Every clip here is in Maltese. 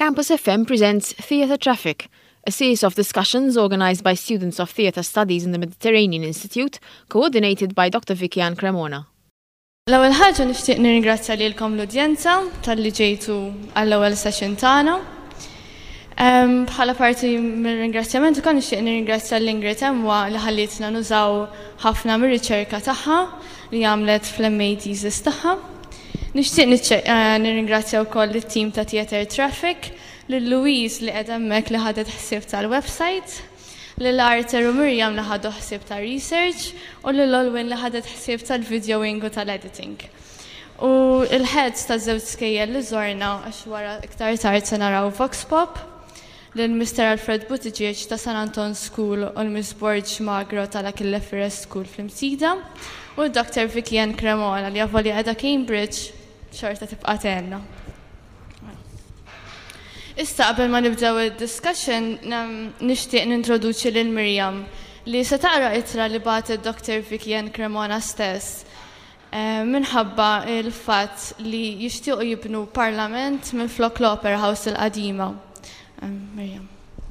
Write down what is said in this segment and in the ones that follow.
Campus FM presents Theatre Traffic, a series of discussions organised by students of Theatre Studies in the Mediterranean Institute, coordinated by Dr. Vikian Cremona. L-ewwel ħaġa nixtieq nirringrazzja lilkom l-udjenza talli ġejtu għall-ewwel session tagħna. Bħala parti mir-ringrazzjament ukoll nixtieq nirringrazzja l-Ingrid Emwa li ħallitna nużaw ħafna mir-riċerka tagħha li għamlet fl-MATs tagħha. Nixtieq nirringrazzja wkoll it-tim ta' Theatre Traffic, lil Louise li qiegħda hemmhekk li ħadet ħsieb tal-website, lil Arter u Miriam li ħadu ħsieb ta' research u lil Olwin li ħadet ħsieb tal-videoing u tal-editing. U l-heads ta' żewġ skejjel li żorna għax wara iktar tard se naraw Vox Pop, lil Mr. Alfred Buttigieg ta' San Anton School u l-Miss Borg Magro tal-Achille Ferres School fl-Imsida u Dr. Vikian Cremona li għavoli qiegħda Cambridge xorta tibqa' tenna. Issa qabel ma nibdew id-discussion nixtieq nintroduċi lil Miriam li se taqra ittra li bagħtet Dr. Vikian Cremona stess minħabba il-fatt li jixtiequ jibnu parlament minflok l-Opera House il-qadima. Miriam.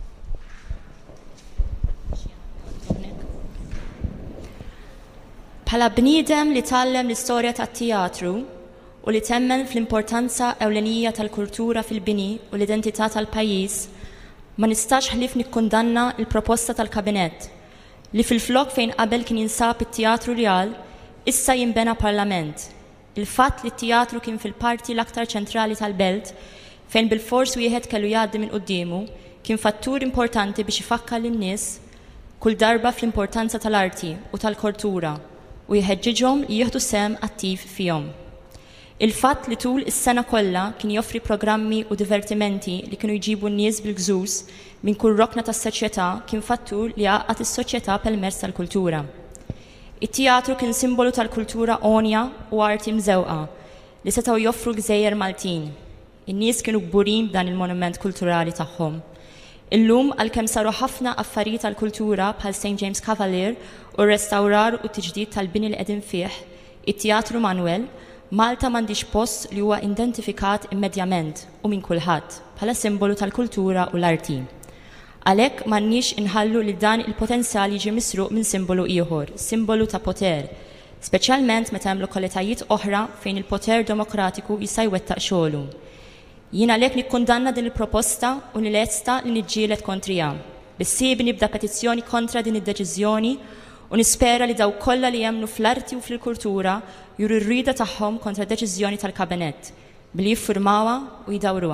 Bħala bniedem li tgħallem l-istorja tat-teatru u li temmen fl-importanza ewlenija tal-kultura fil-bini u l-identità tal-pajjiż, ma nistax ħlief nikkundanna l-proposta tal-kabinett li fil-flok fejn qabel kien jinsab it-Teatru Real, issa jinbena parlament. Il-fatt li t-teatru kien fil-parti l-aktar ċentrali tal-belt fejn bil-fors wieħed kellu jgħaddi minn qudiemu kien fattur importanti biex ifakkar lin-nies kull darba fl-importanza tal-arti u tal-kultura u jħeġġiġhom li jieħdu sehem attiv fihom. Il-fatt li tul is-sena kollha kien joffri programmi u divertimenti li kienu jġibu n-nies bil-gżus minn kull rokna tas-soċjetà kien fattur li għaqqat is-soċjetà permezz tal-kultura. It-teatru kien simbolu tal-kultura onja u arti mżewqa li setgħu joffru gżejjer Maltin. In-nies kienu kburin b'dan il-monument kulturali tagħhom. Illum għalkemm saru ħafna affarijiet tal-kultura bħal St. James Cavalier u r-restawrar u t-tiġdid tal-bini li qegħdin fih, it-Teatru Manuel, Malta m'għandix post li huwa identifikat immedjament u minn kulħadd bħala simbolu tal-kultura u l-arti. Għalhekk m'għandniex inħallu li dan il-potenzjal jiġi misruq minn simbolu ieħor, simbolu ta' poter, speċjalment meta hemm lokalitajiet oħra fejn il-poter demokratiku jista' jwettaq xogħlu. Jien għalhekk nikkundanna din il-proposta u li lesta li niġġieled kontrija. Bissieb nibda petizzjoni kontra din id-deċiżjoni u nispera li daw kollha li jemmnu fl-arti u fil-kultura juru r-rida tagħhom kontra deċiżjoni tal-kabinett billi jiffurmawha u jdawruha.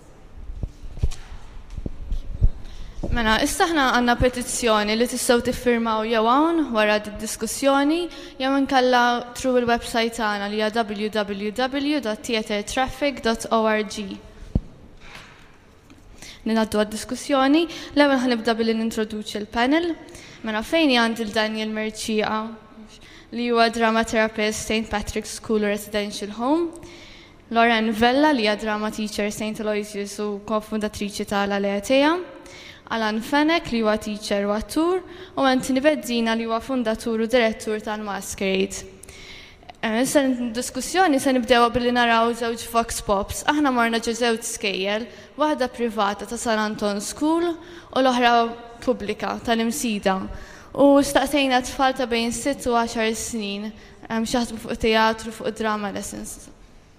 Mela, issa aħna għandna petizzjoni li tistgħu tiffirmaw jew hawn wara d-diskussjoni jew inkella through il-website tagħna li hija www.theatretraffic.org. Ninaddu għad-diskussjoni, l-ewwel ħanibda billi nintroduċi l-panel. Mela fejn għandi l-Daniel Merċija li huwa drama therapist St. Patrick's School Residential Home, Lauren Vella li hija drama teacher St. Aloysius u kofundatriċi tal-Aleatea, Alan Fenek li huwa teacher u attur u Anthony Bezzina li huwa fundatur u direttur tal-Masquerade. Issa diskussjoni se nibdew billi naraw żewġ Vox Pops. Aħna marna ġew żewġ skejjel, waħda privata ta' San Anton School u l-oħra pubblika tal-Imsida. U staqsejna tfal ta' bejn 6 u 10 snin xaħdmu fuq teatru fuq drama lessons.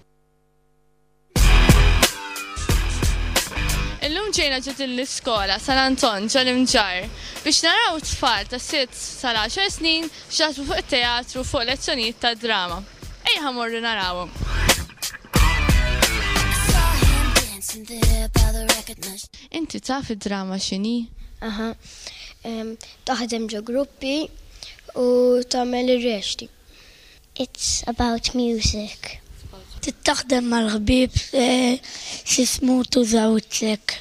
Illum ġejna ġiet l-iskola San Anton ġal-Imġar biex naraw tfal ta' 6 sal 10 snin xaħdmu fuq teatru fuq lezzjonijiet ta' drama. Ejja ħamorru narawhom. Inti taf id-drama x'inhi? Taħdem ġo gruppi u tagħmel ir-rexti. It's about music. Tittaħdem mal-ħbieb x'ismu tużawtlek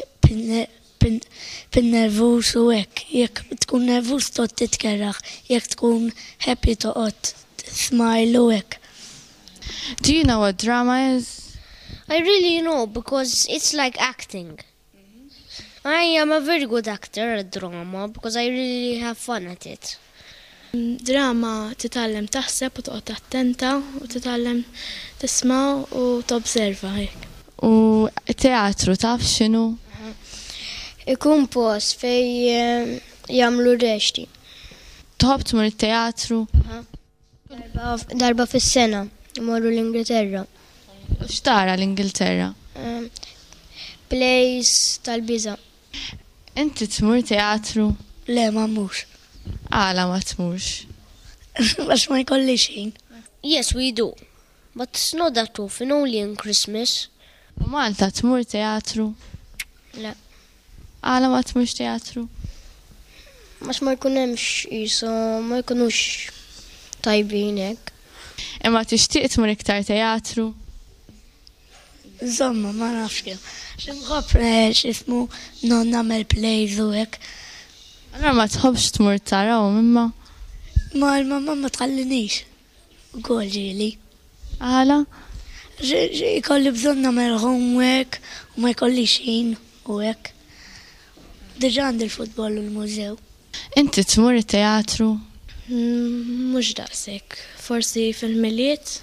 pin-nervus u hekk. Jekk tkun nervus toqgħod titkerraħ, jekk tkun happy toqgħod smile u hekk. Do you know what drama is? I really know because it's like acting. I am a very good actor at drama because I really have fun at it. Drama titgħallem taħseb u toqgħod attenta u titgħallem tisma' u tobserva hekk. U teatru taf x'inhu? Ikun post fej jagħmlu reċti. Tħobb tmur it-teatru? Darba fis-sena, imorru l-Ingilterra. X'tara l-Ingilterra? Plays tal-biża. Inti tmur teatru? Le, ma mux. Għala ma tmurx. Għax ma jkolli xejn. Yes, we do. But it's not that often, only in Christmas. U Malta tmur teatru? Le. Għala ma tmurx teatru? Mas ma jkunemx jiso, ma jkunux tajbin hekk. Imma tixtieq tmur iktar teatru? Insomma, ma nafx kem. Xinħobb xismu non namel plays u hekk. Allora ma tħobbx tmur taraw imma? Ma l-mamma ma tħallinix. Ukoll ġieli. Għala? Ikolli bżonn namel homework u ma jkolli xejn u hekk. Diġà għandi l-futbol u l-mużew. Inti tmur teatru? Mhux daqshekk, forsi fil-miliet.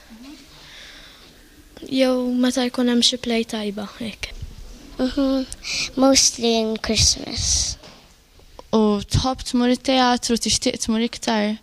Jew meta jkun hemm xi play tajba hekk. Mostly in Christmas. U tħobb tmur teatru tixtieq tmur iktar?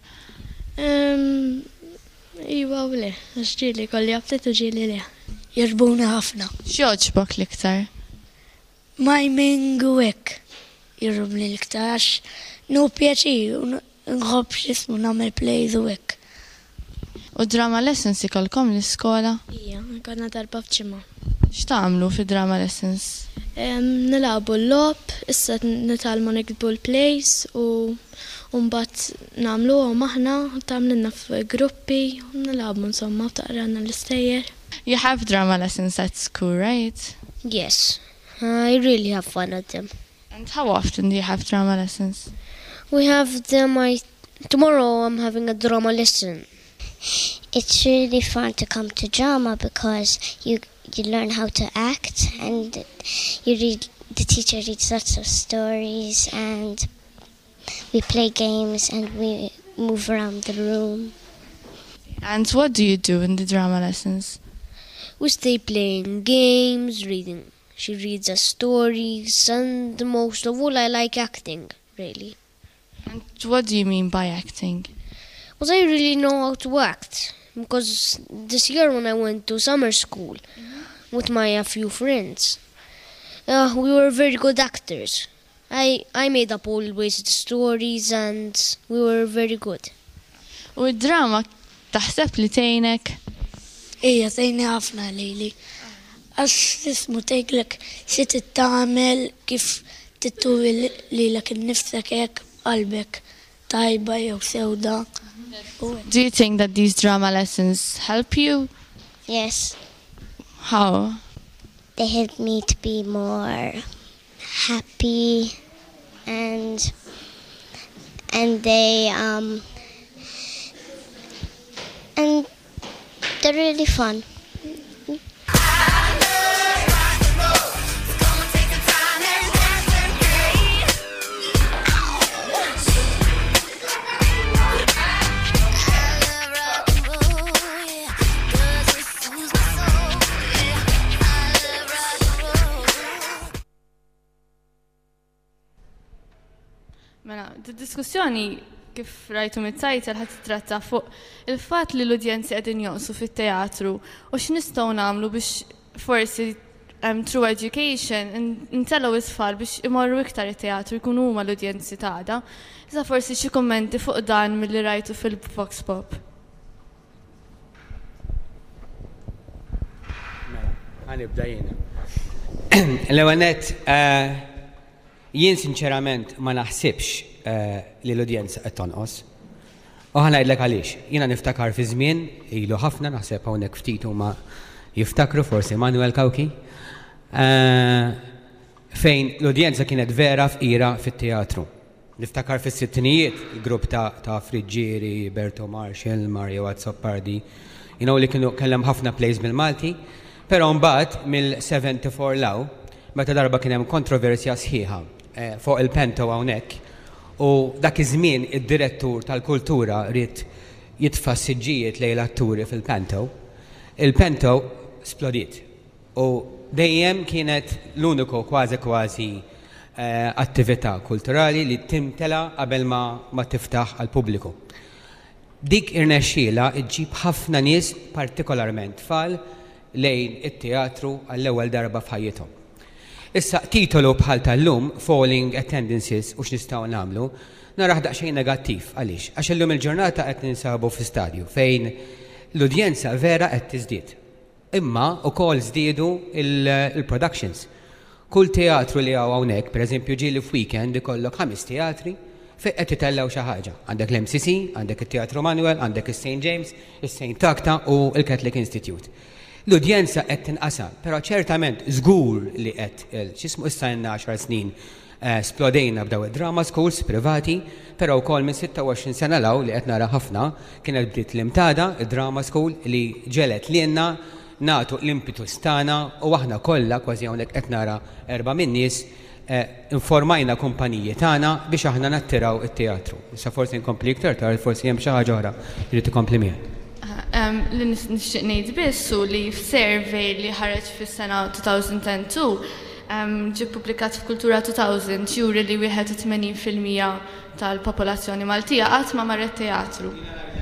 Iwa u le, għax ġieli kolli għabtet u ġieli le. Jirbuna ħafna. X'joġbok l-iktar? Miming u hekk. Jirrubni l-iktar għax nu pjaċi nħobb xismu namel plays u hekk. U drama lessons ikolkom l-iskola? Ija, konna darba f'ġimgħa. X'tagħmlu fi drama lessons? Nilagħbu l-lob, issa nitalmu nikdbu l-plays u mbagħad nagħmluhom aħna, tagħmlilna f'gruppi u nilagħbu insomma u taqrana l-istejjer. You have drama lessons at school, right? Yes, I really have fun at them. And how often do you have drama lessons? We have them, tomorrow I'm having a drama lesson. It's really fun to come to drama because you learn how to act and the teacher reads lots of stories and we play games and we move around the room. And what do you do in the drama lessons? We stay playing games, reading. She reads us stories and most of all I like acting, really. And what do you mean by acting? Because I really know how to act. Because this year when I went to summer school with my few friends, we were very good actors. I made up always the stories and we were very good. U d-drama taħseb li tgħinek? Ija, tgħinni ħafna lili. Għax ismu tgħidlek xi tagħmel kif tittuwi lilek innifsek hekk qalbek tajba jew sewda. Do you think that these drama lessons help you? Yes. How? They help me to be more happy and they're really fun. Mela, d-diskussjoni kif rajtu mit-tajtel ħad titratta fuq il-fatt li l-udjenzi qegħdin jonqsu fit-teatru u x'nistgħu nagħmlu biex forsi through education intellgħu is-tfal biex imorru iktar it-teatru jkunu huma l-udjenzi tagħna. Iżda forsi xi kummenti fuq dan milli rajtu fil-Vox Pop. Mela, ħanibda jiena. L-ewwel nett jien sinċerament ma naħsibx li l-udjenza qed tonqos. U ħanajdlek għaliex. Jiena niftakar fi żmien ilu ħafna naħseb hawnhekk ftit huma jiftakru forsi Manuel Kawki fejn l-udjenza kienet vera f'ira fit-teatru. Niftakar fis-sittinijiet il-grupp ta' Friġġieri, Berto Marshall, Mario Azzopardi, li kienu kellem ħafna plays bil-Malti, però mbagħad mill-74 law meta darba kien hemm kontroversja sħiħa fuq il-Pento hawnhekk u dak iż-żmien id-direttur tal-kultura rid jitfa' siġġijiet lejn l-atturi fil-Pento. Il-Pento splodiet u dejjem kienet l-uniku kważi attività kulturali li timtela qabel ma tiftaħ għal pubbliku. Dik irnexxiela ġġib ħafna nies partikolarment tfal lejn it-teatru għall-ewwel darba f'ħajjithom. Issa titolu bħal tal-lum Falling Attendances u x'nistgħu nagħmlu naraħ daqsxejn negattiv għaliex għax illum il-ġurnata qed ninsabu fi stadju fejn l-udjenza vera qed tiżdied. Imma wkoll żdiedu il-productions. Kull teatru li hawnhekk, pereżempju ġieli f'weekend ikollok 5 teatri fejn qed titellaw xi ħaġa. Għandek l-MCC, għandek it-Teatru Manuel, għandek is-St. James, is-St. Takta u l-Catholic Institute. L-udjenza qed tinqasam, però ċertament żgur li qed x'ismu issa 10 snin splodejna b'daw id-drama schools privati, però wkoll minn 26 sena law li qed nara ħafna kienet bdiet l-imtada id-drama school li ġelet lilna nagħtu l-impetus tagħna u aħna kollha kważi hawnhekk qed nara 4 min nies informajna kumpaniji tagħna biex aħna nattiraw it-teatru. Issa forsi nkompli iktar tard, forsi hemm xi ħaġa oħra jrid ikompli miegħek. Li nixtieq ngħid biss li f'survey li ħareġ fis-sena 2002 ġie ppubblikat f'Kultura 2000 juri li 81% tal-popolazzjoni Maltija qatt ma marret teatru.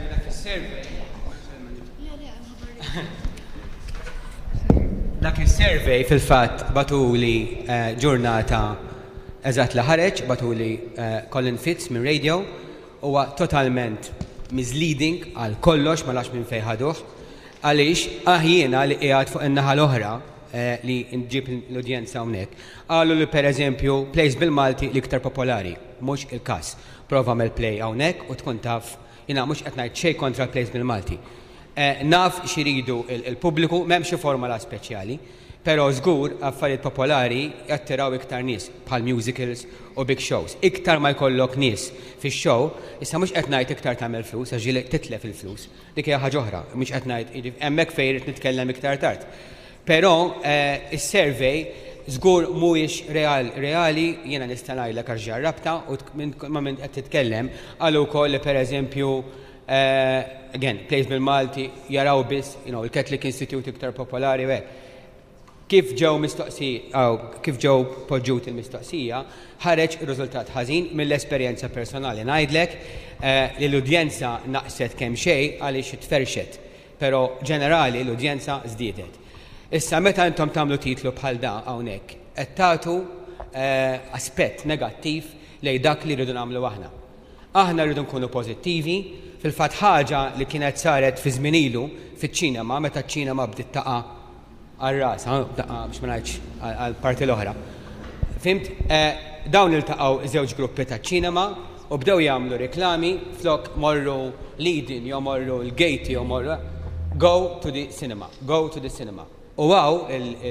Dak is-survey fil-fatt batuli ġurnata eżatt li ħareġ, batuli Colin Fitz minn radio huwa totalment misleading għal kollox ma lax minn fejn ħaduh għaliex jiena li qiegħed fuq in-naħa l-oħra li nġib l-udjenza hawnhekk. Qalu li pereżempju plays bil-Malti l-iktar popolari, mhux il-każ. Prova mel play hawnhekk u tkun taf jiena mhux qed ngħid xejn kontra plays bil-Malti. Naf xiridu il-pubbliku, m'hemmx xi formula speċjali, però żgur affarijiet popolari jattiraw iktar nies bħal musicals u big shows. Iktar ma jkollok nies fix-show, issa mhux qed ngħid iktar tagħmel flus għax ġieli titlef il-flus. Dik hija ħaġa oħra, mhux qed ngħid hemmhekk fejn irid nitkellem iktar tard. Però is-survey żgur mhuwiex reali jiena nista' ngħidlek għax ġarrabta u ma minn qed titkellem għal ukoll li pereżempju again, plays bil-Malti jaraw biss, il-Catholic Institute iktar popolari u kif ġew kif ġew poġġut il-mistoqsija, ħareġ riżultat ħażin mill-esperjenza personali. Ngħidlek li l-udjenza naqset kemm xejn għaliex itferxet, però ġenerali l-udjenza żdiedet. Issa meta intom tagħmlu titlu bħal da hawnhekk, qed tagħtu aspett negattiv lejn dak li rridu nagħmlu aħna. Aħna rridu nkunu pożittivi, fil-fatt ħaġa li kienet saret fi żmien ilu fiċ-ċinema meta ċ-ċinema bdiet taqa' għar-ras, biex ma ngħidx għall-parti l-oħra. Fimt, dawn iltaqgħu żewġ gruppi taċ-ċinema u bdew jagħmlu riklami flok morru leading jew morru l-gate jew morru go to the cinema. U għaw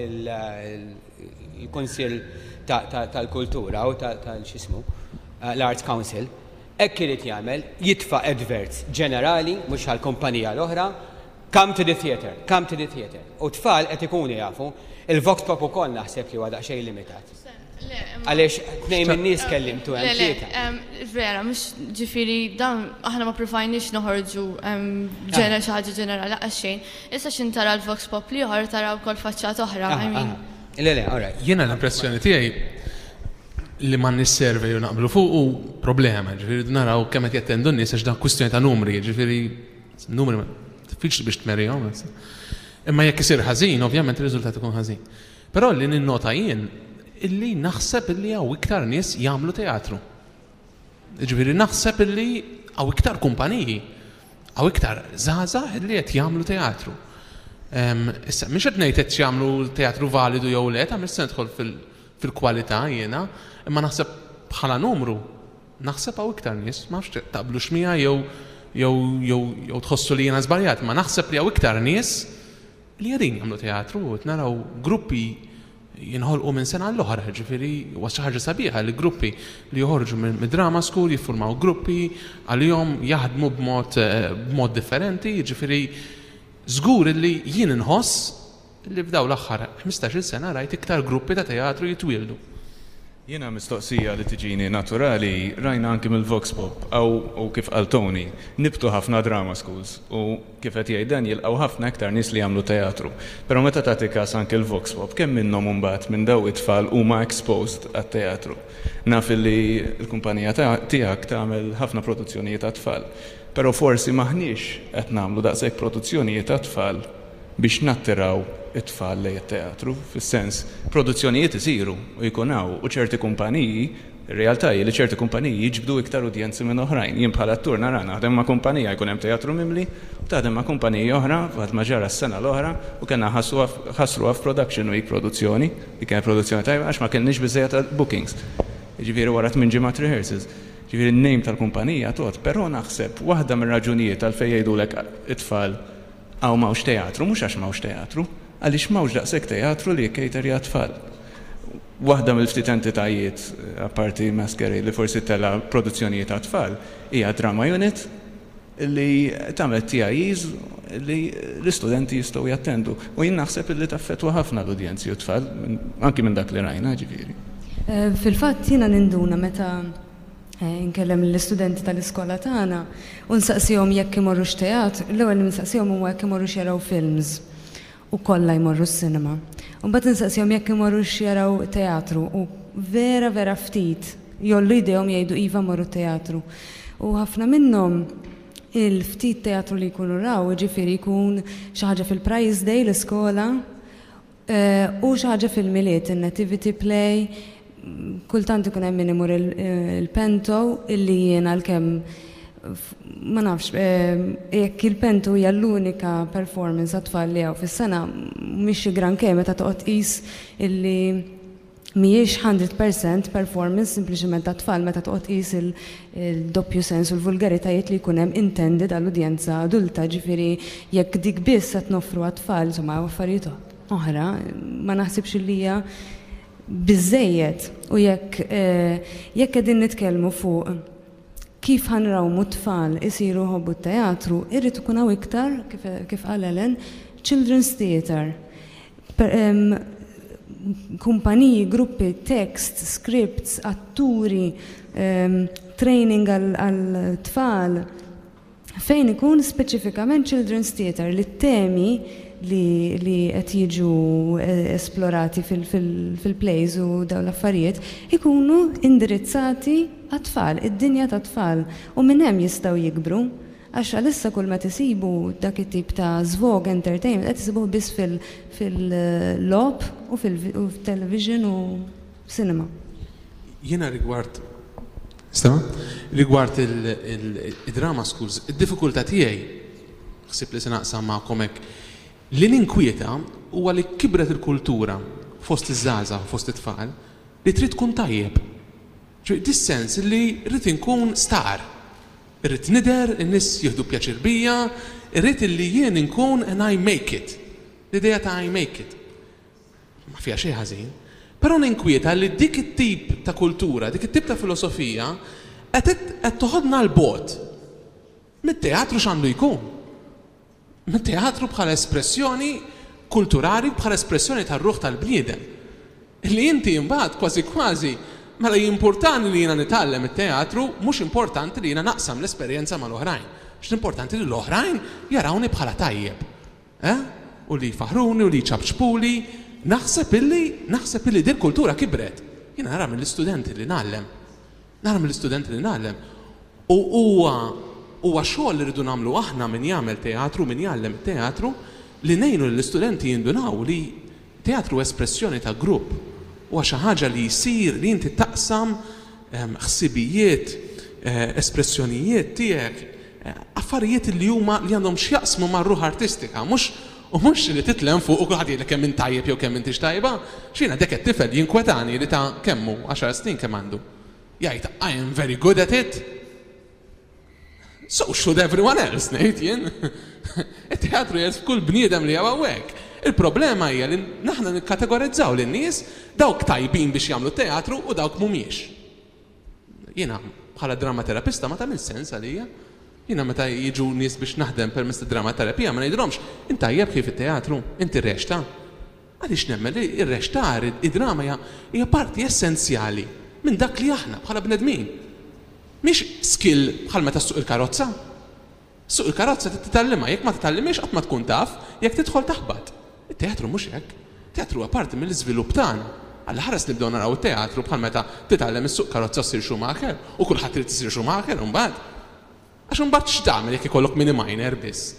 il-Kunsill tal-Kultura u tal-xismu l-Arts Council hekk irid jagħmel jitfa' adverts ġenerali mhux għall-kumpanija l-oħra come to the theatre. U tfal qed ikunu jafu il-Vox Pop ukoll naħseb li huwa daqsxejn limitat. Għaliex tnejn min-nies kellimtu hemm tlieta. Vera, mhux ġifieri dan aħna ma provajniex noħorġu xi ħaġa ġenerali laqas xejn. Issa x'in tara l-Vox Pop li ieħor tara wkoll faċċat oħra. Jiena l-impressjoni tiegħi li ma nisservej u naqblu fuq u problema, ġifieri naraw kemm qed jattendu n-nies għax dan kwistjoni ta' numri, ġifieri numri diffiċli biex tmerihom. Imma jekk isir ħażin, ovvjament ir-riżultat ikun ħażin. Però li ninnota jien illi naħseb illi hawn iktar nies jagħmlu teatru. Ġifieri naħseb illi hawn iktar kumpaniji, hawn iktar żgħażagħ illi qed jagħmlu teatru. Issa mhix qed ngħid qed jagħmlu teatru validu jew le, ta' se nidħol fil-kwalità jiena, imma naħseb bħala numru, naħseb hawn iktar nies, ma nafx taqblu xmija jew tħossu li jiena żbaljat, ma naħseb li hawn iktar nies li qegħdin jagħmlu teatru u naraw gruppi jinħolqu minn sena l-oħra, ġifieri huwa xi ħaġa sabiħa li gruppi li joħorġu mid-drama school jiffurmaw gruppi għalihom jaħdmu b'mod differenti, ġifieri żgur li jien inħoss li f'daw l-aħħar 15-il sena rajt iktar gruppi ta' teatru jitwieldu. Jiena mistoqsija li tiġini naturali rajna anki mill-Vox Pop u kif qal Tony, nibtu ħafna drama schools u kif qed jgħid dan jilqgħu ħafna iktar nies li jagħmlu teatru. Però meta tagħti każ anke l-Vox Pop, kemm minnhom imbagħad minn daw it-tfal huma exposed għat-teatru. Naf li l-kumpanija tiegħek tagħmel ħafna produzzjonijiet tat-tfal. Però forsi maħniex qed nagħmlu daqshekk produzzjonijiet tat-tfal biex nattiraw it-tfal lejn it-teatru, fis-sens produzzjonijiet isiru u jkunaw u ċerti kumpaniji, ir-realtà hi li ċerti kumpaniji jiġbdu iktar udjenzi minn oħrajn. Jien bħala attur nara naħdem ma' kumpanija jkun hemm teatru mimli u taħdem ma' kumpaniji oħra bħad ma ġara s-sena l-oħra u kellna ħassruha f'Production Week produzzjoni, li kienet produzzjoni tajba għax ma kienniex biżejjed bookings. Jiġifieri wara 8 ġimgħat rehearsals. Ġifieri n-name tal-kumpanija tot, però naħseb waħda mir-raġunijiet għalfejn jgħidulek it-tfal għaw mawx teatru, mhux għax mawx teatru, għaliex mawx daqshekk teatru li jkejterja tfal. Waħda mill-ftit entitajiet apparti Masquerade li forsi tella produzzjonijiet ta' tfal hija Drama Unit li tagħmel TIEs li l-istudenti jistgħu jattendu. U jien naħseb li taffettwa ħafna l-udjenzi u tfal anki minn dak li rajna ġifieri. Fil-fatt jiena ninduna meta nkellem l-istudenti tal-iskola tagħna u nsaqsihom jekk imorrux teatr, l-ewwel nsaqsihom huwa jekk imorrux jaraw films u kollha jmorru s-sinema. U mbagħad insaqsihom jekk imorrux jaraw teatru u vera ftit jollu jdejhom jgħidu iva morru teatru. U ħafna minnhom il-ftit teatru li jkunu raw, ġifieri jkun xi ħaġa fil-Prize Day l-iskola u xi ħaġa fil-miliet, in-nativity play, kultant ikun hemm min imur il-Pento illi jiena l-kemm ma nafx jekk il-Pento hija l-unika performance għat-tfal li hawn fis-sena mhix xi granché meta toqgħod qis illi mhijiex 100% performance sempliċement tat-tfal meta toqgħod qis il-doppju sens u l-vulgaritajiet li jkun hemm intended għall-udjenza adulta, ġifieri jekk dik biss qed noffru għat-tfal insomma affarijiet oħra ma naħsibx li hija biżejjed u jekk qegħdin nitkellmu fuq kif ħanrawmu tfal isiru ħobbu t-teatru, irrid ikun hawn iktar kif qal Ellen, children's theatre. Kumpaniji, gruppi, text, scripts, atturi, training għal-tfal, fejn ikun speċifikament children's theatre li t-temi li qed jiġu esplorati fil-plays u dawn l-affarijiet ikunu indirizzati għat-tfal, id-dinja ta' tfal u minn hemm jistgħu jikbru għax għalissa kull ma tisibu dak it-tip ta' żvog entertainment qed isibuh biss fil-lob u fil-television u cinema. Jiena rigward il-drama schools, id-diffikultà tiegħi ħsib li se naqsam magħkom hekk li ninkwieta huwa li kibret il-kultura fost iż-żgħażagħ fost it-tfal li trid tkun tajjeb. Dis-sens li rrid inkun star. Irrid nidher, in-nies jieħdu pjaċir bija, irrid li jien inkun and I make it. L-idea ta' I make it. Ma fiha xejn ħażin. Però ninkwieta li dik it-tip ta' kultura, dik it-tip ta' filosofija qed toħodna l-bot. Mit-teatru x'għandu jkun? Mit-teatru bħala espressjoni kulturali, bħala espressjoni tar-ruħ tal-bniedem. Li inti mbagħad kważi mela importanti li jiena nitgħallem it-teatru, mhux importanti li jiena naqsam l-esperjenza mal-oħrajn. X'importanti li l-oħrajn jarawni bħala tajjeb. U li jfaħruni u li jċabċpuli. Naħseb illi din kultura kibret. Jiena nara mill-istudenti li nagħlem. U huwa xogħol li rridu nagħmlu aħna min jagħmel teatru, min jgħallem teatru, li ngħinu l-istudenti jindunaw li teatru espressjoni ta' grupp. Huwa xi ħaġa li jsir li inti taqsam ħsibijiet, espressjonijiet tiegħek, affarijiet li huma li għandhom x'jaqsmu mar-ruħ artistika, mhux li titlem fuq u kulħadd jgħidlek kemm int tajjeb jew kemm intix tajba, x'jiena dak it-tifel jinkwetani li ta' kemm hu 10 snin kemm għandu. Jgħid I am very good at it. So should everyone else, ngħid jien. It-teatru jgħid f'kull bniedem li hawn hekk. Il-problema hija li naħna nikkategorizzaw lin-nies dawk tajbin biex jagħmlu teatru u dawk mhumiex. Jiena bħala dramaterapista ma tagħmel sens għalija. Jiena meta jiġu nies biex naħdem permezz id-dramaterapija ma ngħidilhomx inti tajjeb kif it-teatru, inti rexta. Għaliex nemmel li r-rextar, id-drama hija parti essenzjali minn dak li aħna bħala bnedmin. Mhix skill bħal meta ssuq il-karozza. Suq il-karozza titgħallimha, jekk ma titgħallimx qatt ma tkun taf jekk tidħol taħbad. Il-teatru mhux hekk. Teatru huwa parti mill-iżvilupp tagħna. Alla ħares nibdew naraw it-teatru bħal meta titgħallem is-suq karozza ssir Schumacher u kulħadd irid isir Schumacher imbagħad. Għax imbagħad x'tagħmel jekk ikollok mini minor biss.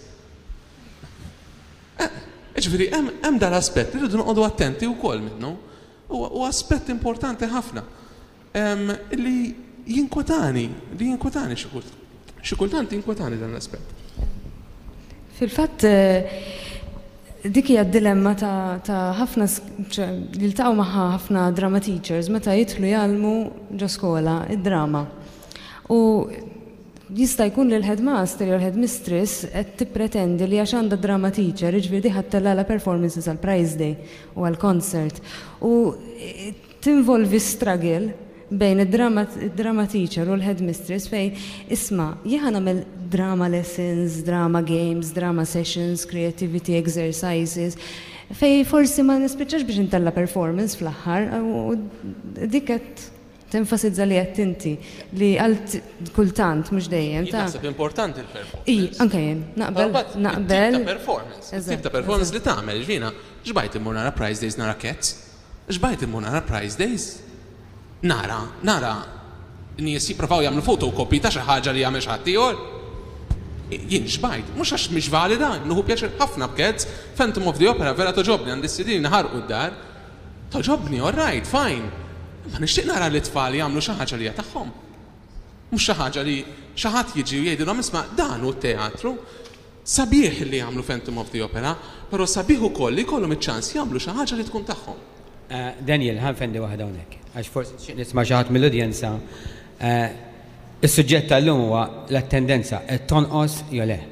Ġifieri hemm dal-aspett li rridu noqogħdu attenti wkoll minnu. U aspett importanti ħafna. Li jinkwetani xi kultant jinkwetani dan l-aspett. Fil-fatt dik hija d-dilemma ta' ħafna li ltaqgħu magħha ħafna drama teachers meta jidħlu jgħallmu ġo skola id-drama. U jista' jkun li l-headmaster jew l-headmistress qed tippretendi li għax għandha drama teacher, jiġifieri ħadd performances għal prize day u għal concert. U tinvolvi struggle bejn id-drama teacher u l-headmistress fejn isma' jien nagħmel drama lessons, drama games, drama sessions, creativity exercises fejn forsi ma nispiċċax biex intella performance fl-aħħar u dik qed tenfasizza li qed inti li għalt kultant mhux dejjem ta' naħseb importanti l-performance. Anke jien naqbel. Performance. Tip ta' performance li tagħmel ġvina. X'bajt immur nara prize days nara Cats? X'bajt immur nara prize days? Nara nies jippruvaw jagħmlu fotokopi ta' xi ħaġa li jagħmel xi ħadd ieħor. Jien x'bajt, mhux għax mhix valida, nieħu pjaċir ħafna b'Cats, Phantom of the Opera vera toġobni għandi s-CD naħarqu d-dar. Toġobni, all right, fine. Ma nixtieq nara li tfal jagħmlu xi ħaġa li hija tagħhom. Mhux xi ħaġa li xi ħadd jiġi jgħidilhom isma' dan hu t-teatru. Sabiħ li jagħmlu Phantom of the Opera, però sabiħ ukoll li jkollhom iċ-ċans jagħmlu xi ħaġa li tkun tagħhom. Daniel, ħanfendi waħda hawnhekk. Għax forsi nisma' xi ħadd mill-udjenza. Is-suġġett tal-lum huwa l-attendenza qed tonqos jew le.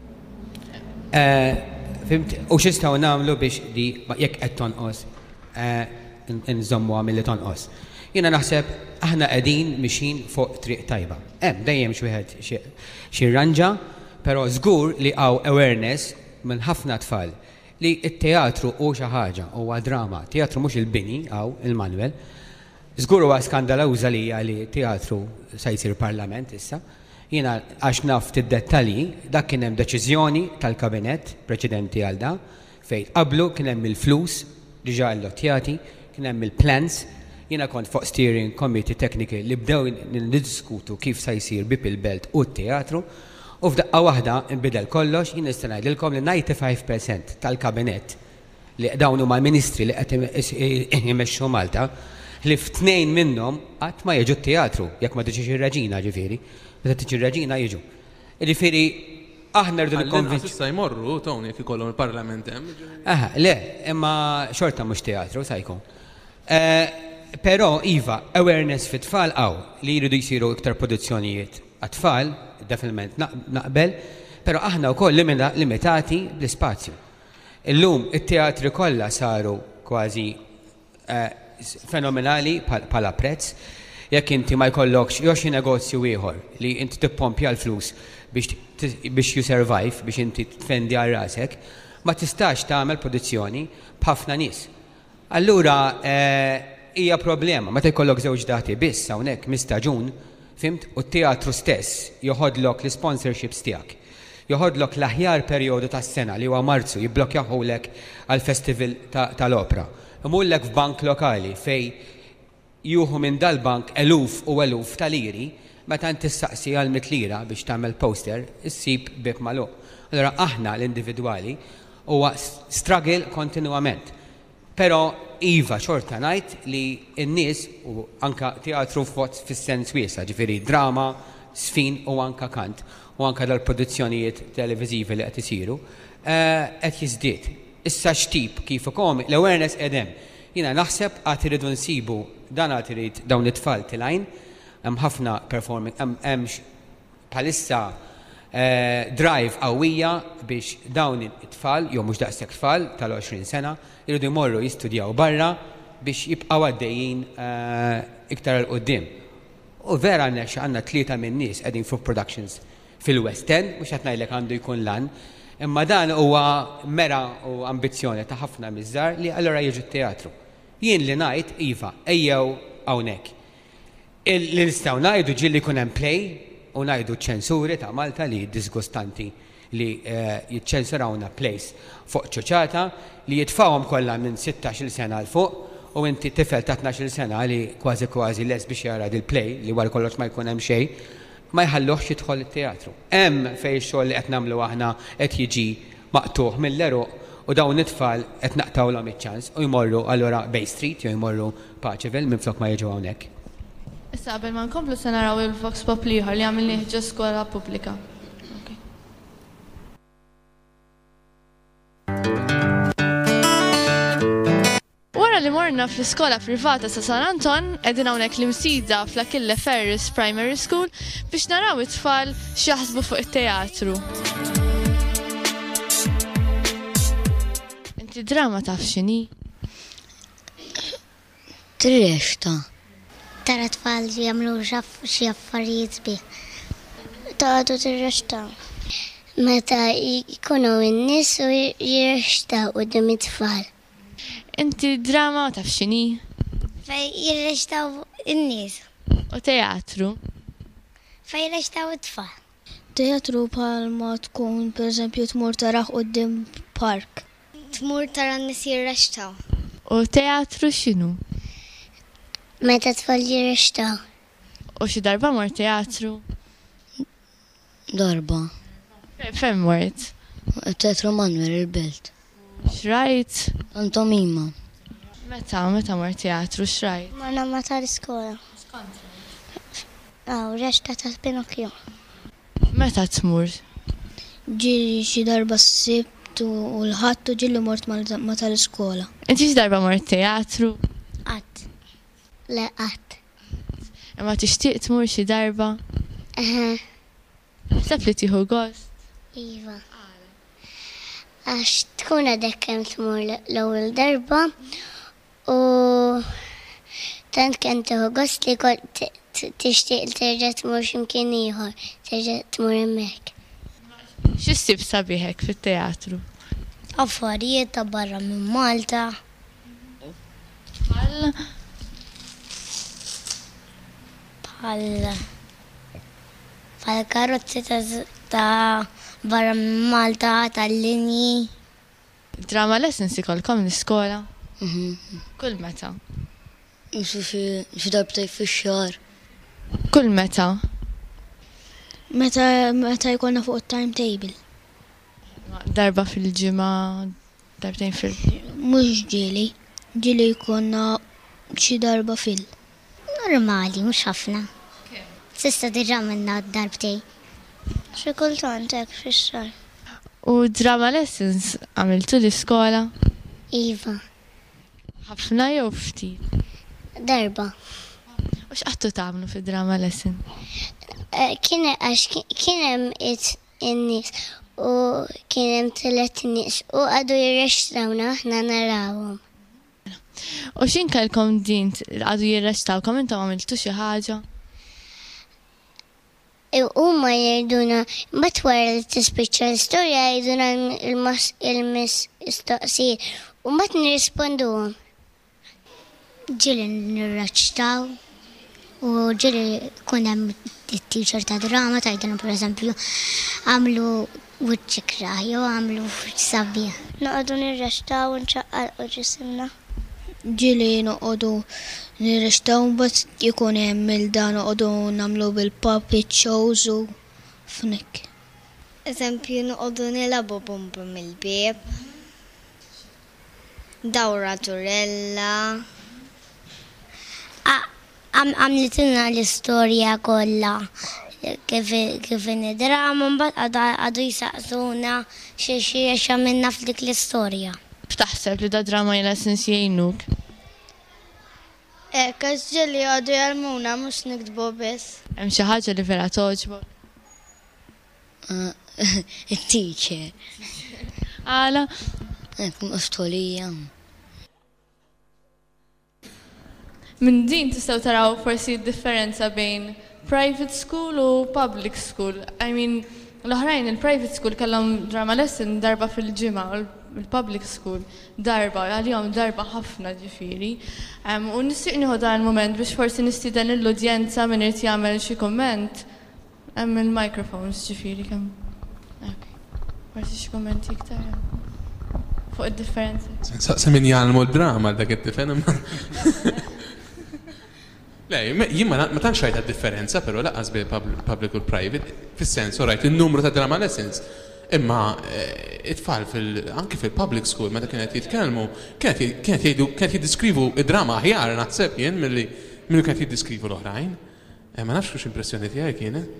U x'istgħu nagħmlu biex di jekk qed tonqos nżommu milli tonqos. Jiena naħseb aħna qegħdin mixin fuq triq tajba. Dejjem xi wieħed xi ranġa, però żgur li hawn awareness minn ħafna tfal li t-teatru u xi ħaġa huwa drama. Teatru mhux il-bini hawn il-Manuel. Żgur huwa skandalawża li teatru se jsir parlament issa. Jiena għax naf tid-dettalji dak kien hemm deċiżjoni tal-kabinett preċedenti għal da fejn qablu kien hemm il-flus diġà allotjati, kien hemm il-plans, jiena kont fuq steering committee technical li bdew niddiskutu kif se jsir bib il-belt u t-teatru u f'daqqa waħda nbidel kollox jien nista' ngħidilkom li 95% tal-kabinett li dawn huma l-ministri li qed imexxu Malta li f'tnejn minnhom qatt ma jiġu t-teatru jekk ma tiġix ir-Reġina ġifieri, meta tiġi r-Reġina jiġu. Jiġifieri aħna rridu nikkonvinċu. Issa jmorru Tony jekk ikollhom il-Parlament hemm. Le, imma xorta mhux teatru sa jkun. Però iva, awareness fit-tfal li jridu jsiru iktar produzzjonijiet għat-tfal, definitament naqbel, però aħna wkoll limitati bl-ispazju. Illum it-teatri kollha saru kważi fenomenali bħala prezz, jekk inti ma jkollokx jew xi negozju ieħor li inti tippompja l-flus biex you survive, biex inti tfendi għal rasek, ma tistax tagħmel produzzjoni b'ħafna nies. Allura hija problema, meta jkollok żewġ dati biss hawnhekk mistaġun, fimt, u t-teatru stess joħodlok l-sponsorships tiegħek. Joħodlok l-aħjar perjodu tas-sena li huwa Marzu jibblokjahulek għall-Festival tal-Opra. Imullek f'bank lokali fej juhu minn dal-bank eluf u eluf tal-liri, meta inti tissaqsi għal 100 lira biex tagħmel poster, issib bib magħluq. Allura aħna l-individwali huwa struggle kontinwament. Però iva xorta ngħid li n-nies u anka teatru fis-sens wiesa, ġifieri drama, sfin u anka kant u anka dal-produzzjonijiet televiżivi li qed isiru qed jiżdied. Issa x'tip kif ukoll l-awareness qegħdem. Jiena naħseb għad iridu nsibu dan għad irid dawn it-tfal tilgħin, hemm ħafna performing, hemm bħalissa drive qawwija biex dawn it-tfal, jew mhux daqshekk tfal tal-20 sena, jridu jmorru jistudjaw barra biex jibqgħu għaddejjin iktar l qudiem. U vera għandna 3 minn nies qegħdin fuq productions fil-West End, mhux qed ngħidlek għandu jkun lan, imma dan huwa mera u ambizzjoni ta' ħafna miżżar li allura jiġu t-teatru. Jien li ngħid iva, ejjew hawnhekk. Li nistgħu ngħidu ġieli jkun hemm play u ngħidu ċensuri ta' Malta li disgustanti li jiċċensurawna plays fuq ċoċata li jitfawhom kollha minn 16-il sena l fuq u inti tifel ta' 12-il sena li kważi les biex jara dil-play li wara kollox ma jkun hemm xejn ma jħalluhx jidħol it-teatru. Hemm fejn xogħol li qed nagħmlu aħna qed jiġi maqtuħ mill-eruq u dawn it-tfal qed naqtawlhom iċ-ċans u jmorru allura Bay Street jew jmorru Paċeville minflok ma jiġu hawnhekk. Issa qabel ma nkomplu se naraw il-Vox Pop ieħor li għamilni ġo skola pubblika. Wara li morna fl-iskola privata sa' San Anton, qegħdin hawnhekk l-imsida fl-Achille Ferris Primary School biex naraw it-tfal x'jaħsbu fuq it-teatru. Inti drama taf x'inhi? Tirrexta. Tara tfal jagħmlu xi affarijiet bih. Taqgħu tirrexta. Meta jkunu n-nies u jirrexta quddiem it-tfal. Inti drama taf x'inhi? Fej jirrextaw in-nies. U teatru? Fej jirrextaw it-tfal. Teatru bħalma tkun pereżempju tmur taraħ quddiem park. Tmur tara n-nies jirrextaw. U teatru x'inhu? Meta tfal jirrextaw. U xi darba mor teatru? Darba. Fejn mort? Teatru Manuel il-Belt. Xrajt? Pantomima. Meta mor teatru xrajt? Marna ma tal-iskola. Rexta ta' Pinocchio. Meta tmur? Ġili xi darba s-sibt u l-ħadd u ġili mort ma tal-iskola. Inti xi darba mort teatru? Qatt. Le qatt. Imma tixtieq tmur xi darba? Sab li tieħu gost? Iva. Għax tkun għadek kemm tmur l-ewwel darba u tant kemm tieħu gost li tixtieq terġa' tmur x'imkien ieħor, terġa' tmur hemmhekk. X'issib sabiħek fit-teatru? Affarijiet ta' barra minn Malta. Bħal karozzi ta' barra minn Malta, tal-linji. Drama lessons ikolkom l-iskola? Kull meta? Xi darbtej fix-xahar. Kull meta? Meta jkollna fuq it-timetable. Darba fil-ġimgħa, darbtejn Mhux ġieli. Ġieli jkollna xi darba fil. Normali, mhux ħafna. Sista diġà minna darbtej. Xi kultant hekk fix-xahar. U drama lessons għamiltu l-iskola? Iva. Ħafna jew ftit? Darba. U x'qattu tagħmlu fid-drama lesson? Kien hemm in-nies u kien hemm tielet nies u għadu jirrextrawna aħna narawhom. U x'inkellkom din għadu jirrextawkom intom għamiltu xi ħaġa? Huma jgħiduna mbagħad wara li tispiċċa l-istorja jgħiduna il-mistoqsijiet u mbagħad nirrisponduhom. Ġieli nirraċtaw u ġieli kun hemm it-teacher ta' drama tgħidilhom pereżempju għamlu wiċċ kraħ jew għamlu sabiħ. Noqogħdu nirraċtaw u nċaqqalqu ġisimna. Ġieli noqogħdu nirrextaw mbagħad jkun hemm il-dan noqogħdu nagħmlu bil-puppet shows u f'nek. Eżempju noqogħdu nilagħbu bomba mill-bieb. Dawra Turella. Għamlitilna l-istorja kollha kif in-drama mbagħad għadu jsaqsuna xi għamilna f'dik l-istorja. B'taħseb li da drama lessons jgħinuk? Każ ġieli għadu jarmuna mhux nikdbu biss. Hemm xi ħaġa li vera toġbok? Il-teacher. Għala? Mqostolija. Min din tistgħu taraw forsi differenza bejn private school u public school. I mean, l-oħrajn il-private school kellhom drama lesson darba fil-ġimgħa u il-public school darba, għalihom darba ħafna ġifieri. U nistieq nieħu dan il-moment biex forsi nistieden l-udjenza min irid jagħmel xi kumment. Hemm il-microphones ġifieri kemm. Forsi xi kummenti iktar fuq id-differenzi. Sa min jgħalmu d-drama dak it-tifhem. Jien ma tantx rajt differenza, però laqas bil public u private, fis-sens rajt in-numru ta' drama lessons. Imma it-tfal anke fil-public school meta kienet jitkellmu kienet jiddiskrivu id-drama aħjar naħseb jien milli kienet jiddiskrivu l-oħrajn. Ma nafx kux impressjoni tiegħi kienet.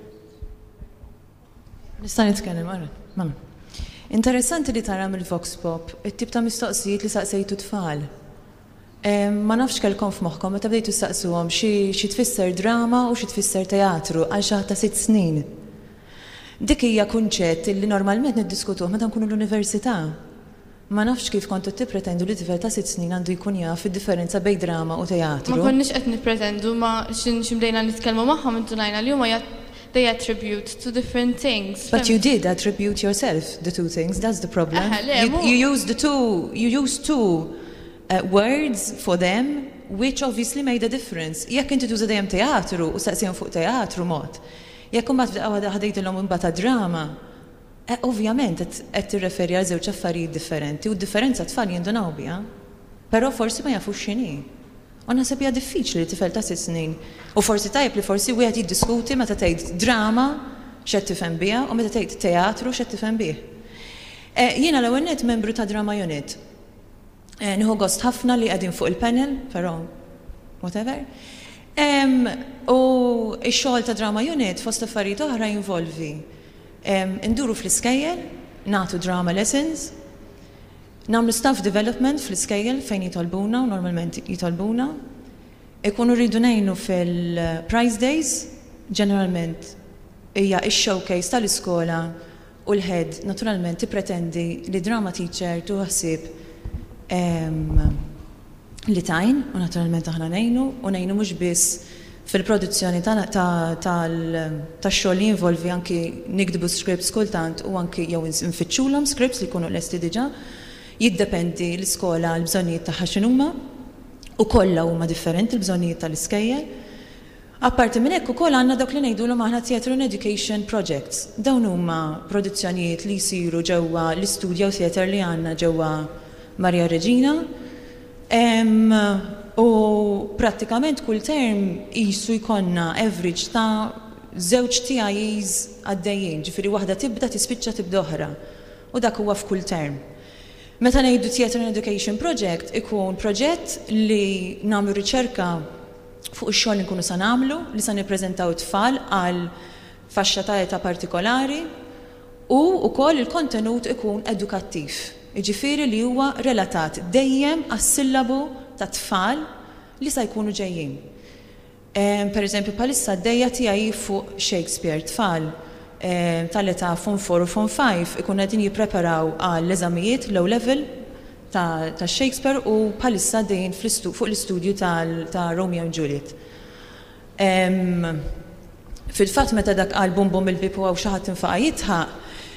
Nista' nitkellem ara. Interessanti li tara mill-Vox Pop it-tip ta' mistoqsijiet li saqsejtu tfal. Ma nafx kellkom f'moħħkom meta bdejtu saqsuhom xi tfisser drama u xi tfisser teatru għal xi ta' 6 snin. Dik hija kunċett li normalment niddiskutuh meta nkunu l-università. Ma nafx kif kontu tippretendu li tifel ta' 6 snin għandu jkun jaf id-differenza bejn drama u teatru. Ma konniex qed nippretendu ma x'imdejna nitkellmu magħhom intunajna li huma they attribute to different things. But you did attribute yourself the two things. That's the problem. You used two words for them which obviously made a difference. Jekk inti tuża dejjem teatru u saqsihom fuq teatru mod. Jekk imbagħad ħadejdilhom imbagħad drama, ovvjament qed tirreferi għal żewġ affarijiet differenti u d-differenza tfal jindunaw biha, però forsi ma jafux x'inhi. U naħseb hija diffiċli tifel ta' 6 snin. U forsi tajjeb li forsi wieħed jiddiskuti meta tgħid drama x'qed tifhem biha u meta tgħid teatru x'qed tifhem bih. Jiena l-ewwel nett membru ta' Drama Unit. Nieħu gost ħafna li qegħdin fuq il-panel, però whatever. U x-xogħol ta' Drama Unit fost affarijiet oħra jinvolvi induru fl-iskejjel, nagħtu drama lessons, nagħmlu staff development fl-iskejjel fejn jitolbuna u normalment jitolbuna. Ikunu rridu ngħinu fil-prize days, ġeneralment hija x-showcase tal-iskola u l-head naturalment tippretendi li drama teacher tuħassib li tajn u naturalment aħna ngħinu mhux biss fil-produzzjoni tax-xogħol li jinvolvi anki nikdbu scripts kultant u anki jew infittxulhom scripts li jkunu lesti diġà. Jiddependi l-iskola l-bżonnijiet tagħha x'inhuma u kollha huma differenti l-bżonnijiet tal-iskejjel. Apparti minn hekk ukoll għandna dawk li ngħidulhom aħna Theatre and Education Projects. Dawn huma produzzjonijiet li jsiru ġewwa l-istudju theatre li għandna ġewwa Maria Reġina. U prattikament kull term qisu jkollna average ta' 2 TIEs għaddejjin, ġifieri waħda tibda tispiċċa tibda oħra. U dak huwa f'kull term. Meta ngħidu Theatre and Education Project ikun proġett li nagħmlu riċerka fuq ix-xogħol li nkunu sa nagħmlu, li sa nippreżentaw tfal għal faxxa ta' età partikolari u wkoll il-kontenut ikun edukattiv. Jiġifieri li huwa relatat dejjem għas-sillabu ta' tfal li sa jkunu ġejjin. Per eżempju, bħalissa d-dejja tiegħi fuq Shakespeare tfal tal-età Form 4 u Form 5 ikun qegħdin jippreparaw għall-eżamijiet low level ta' Shakespeare u bħalissa dejjin fuq l-istudju ta' Romeo and Juliet. Fil-fatt meta dak qal bum bum il-bib u xi ħadd infaqa jitħaq,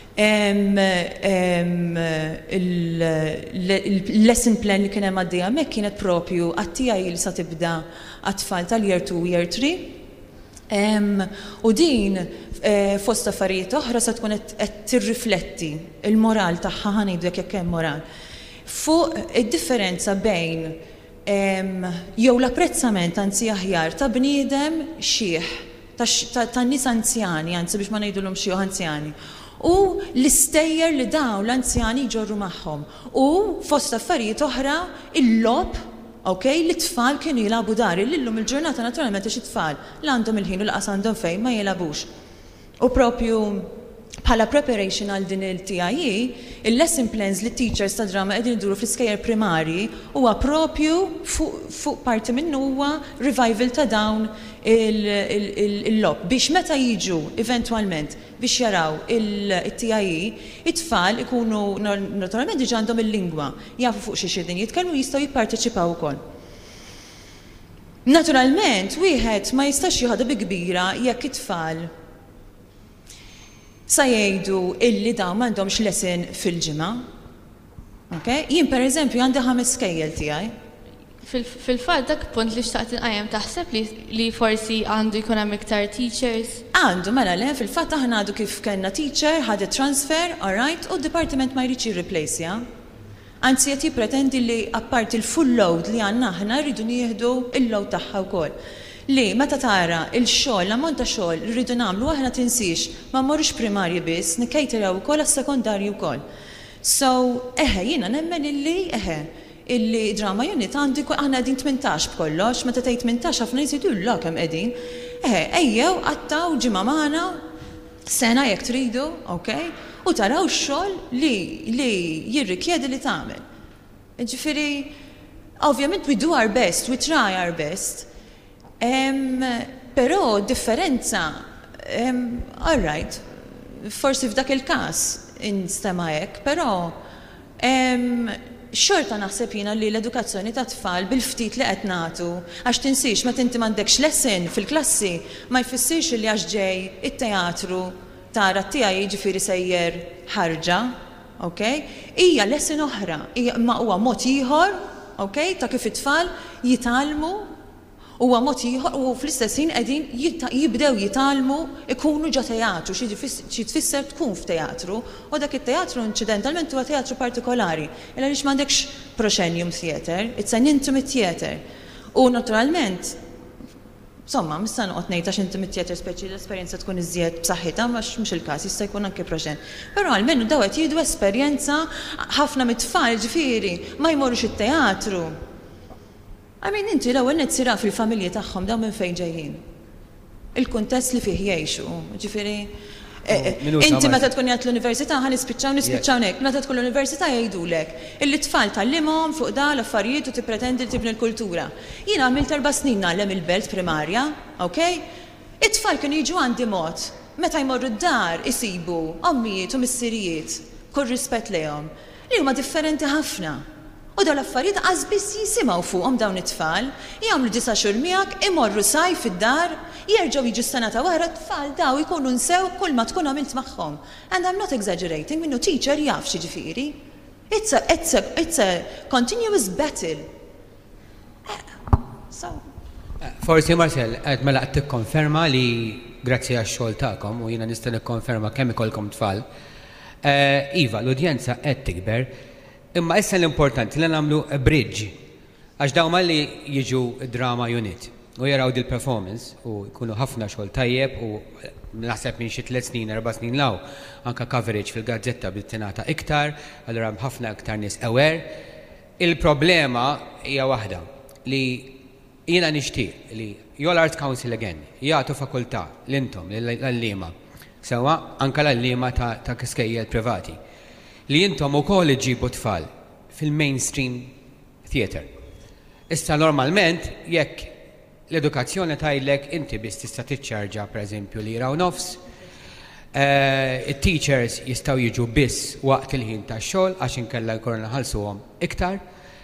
il-lesson plan li kien hemm għaddejja hemmhekk kienet propju għat-tiegħi li sa tibda għat-tfal tal-year 2 year 3. U din fost affarijiet oħra sa tkun qed tirrifletti il-moral tagħha ħanejdu jekk hemm moral. Fuq id-differenza bejn jew l-apprezzament anzi aħjar ta' bniedem xieħ ta' nies anzjani, anzi biex ma ngħidulhom xieħ anzjani. U l-istejjer li dawn l-anzjani ġorru magħhom. U fost affarijiet oħra il-lob, li tfal kienu jilagħbu dar illum il-ġurnata naturalment għax it-tfal l għandhom il-ħin u l-qas għandhom fejn ma jilagħbux. U propju bħala preparation għal din il-TIE, il-lesson plans li teachers ta' drama qegħdin iduru fl-iskejjer primari huwa propju fuq parti minnu huwa revival ta' dawn il-lob biex meta jiġu eventwalment biex jaraw il-TIE, it-tfal ikunu naturalment diġà għandhom il-lingwa, jafu fuq xi xedin jitkellmu jistgħu jipparteċipaw ukoll. Naturalment, wieħed ma jistax jieħodha bi kbira jekk it-tfal sa jgħidu illi dawn m'għandhomx lesson fil-ġimgħa. Okay? Jien per eżempju għandi 5 skejjel tiegħi. Fil-fatt dak punt li xtaqt inqajjem taħseb li forsi għandu jkun hemm iktar teachers? Għandu, mela le, fil-fatt aħna għadu kif kellna teacher, ħadet transfer, all right, u d-departiment ma jridx jirreplace, ja? Anzi qed jippretendi li apparti il-full load li għandna aħna rridu nieħdu il-load tagħha wkoll. Li meta tara il-xogħol, l-ammont ta' xogħol li rridu nagħmlu aħna tinsix ma mmorrux primarji biss, nikkejteraw ukoll għas-sekondarji wkoll. So, jiena nemmen illi drama unit għandi aħna qegħdin 18 b'kollox, meta tgħid 18 ħafna jsidu l kemm qegħdin. Ejjew għattaw ġimgħa magħna sena jekk tridu, okay? U taraw x-xogħol li jirrikjedi li tagħmel. Ġifieri, ovvjament we do our best, we try our best. Però differenza, all right, forsi f'dak il-każ instema hekk, però xorta naħseb jiena li l-edukazzjoni ta' tfal bil-ftit li qed nagħtu għax tinsix meta inti m'għandekx lesson fil-klassi ma jfissirx li għax ġej it-teatru tara tiegħi jiġifieri sejjer ħarġa, okay? Hija lesson oħra, ma huwa mod ieħor, okay, ta' kif it-tfal jitalmu huwa mod ieħor u fl-istess ħin qegħdin jibdew jitalmu ikunu ġa teatru, xi tfisser tkun f'teatru, u dak it-teatru inċidentalment huwa teatru partikolari. Illa għaliex m'għandekx proscenium theatre, it's an intimate theatre. U naturalment, insomma, mista noqgħod ngħid għax intimate theatre speċi l-esperjenza tkun iżjed b'saħħitha mhux il-każ jista' jkun anke proscen. Però almenu daw qed jieħdu esperjenza ħafna mit-tfal ġifieri ma jmorrux it-teatru. Inti l-ewwel nitsira fil-familji tagħhom dawn minn fejn ġejjin. Il-kuntest li fih jgħixu, ġifieri inti meta tkun qed l-università nispiċċaw hekk, meta tkun l-università jgħidulek illi tfal tallimhom fuq da l-affarijiet u tippretendi li tibni l-kultura. Jien għamilt 4 snin nagħlem il-belt primarja, okay? It-tfal kienu jiġu għandi mod, meta jmorru d-dar isibu ommijiet u missirijiet, kull rispett lejhom, li huma differenti ħafna. U dawn l-affarijiet qasbis jisimgħu fuqhom dawn it-tfal, jagħmlu 9 xhur miegħek, imorru sajf fid-dar, jerġgħu jiġu s-sena ta' wara t-tfal daw ikunu nsew kull ma tkun għamilt magħhom. And I'm not exaggerating, minnu teacher jaf xi ġifieri. It's a continuous battle. Forsi Marcel, qed mela qed tikkonferma li grazzi għax-xogħol tagħkom u jiena nista' nikkonferma kemm ikolkom tfal. Iva, l-udjenza qed tikber. Imma issa l-importanti li nagħmlu bridge għax dawn li jiġu drama unit u jaraw dil performance u jkunu ħafna xogħol tajjeb u naħseb minn xi 3 snin 4 snin law anke coverage fil-gazzetta bil-tingħata iktar, allura hemm ħafna iktar nies aware. Il-problema hija waħda li jiena nixtieq li Jol Arts Council again jagħtu fakultà l-intom l-għalliema sewwa anke l-għalliema ta' kiskejjel privati li jintom ukoll iġibu tfal fil-mainstream theatre. Issa normalment jekk l-edukazzjoni tgħidlek inti biss tista' tiċċarġa pereżempju li jraw nofs, it-teachers jistgħu jiġu biss waqt il-ħin tax-xogħol għax inkella jkunu naħallsuhom iktar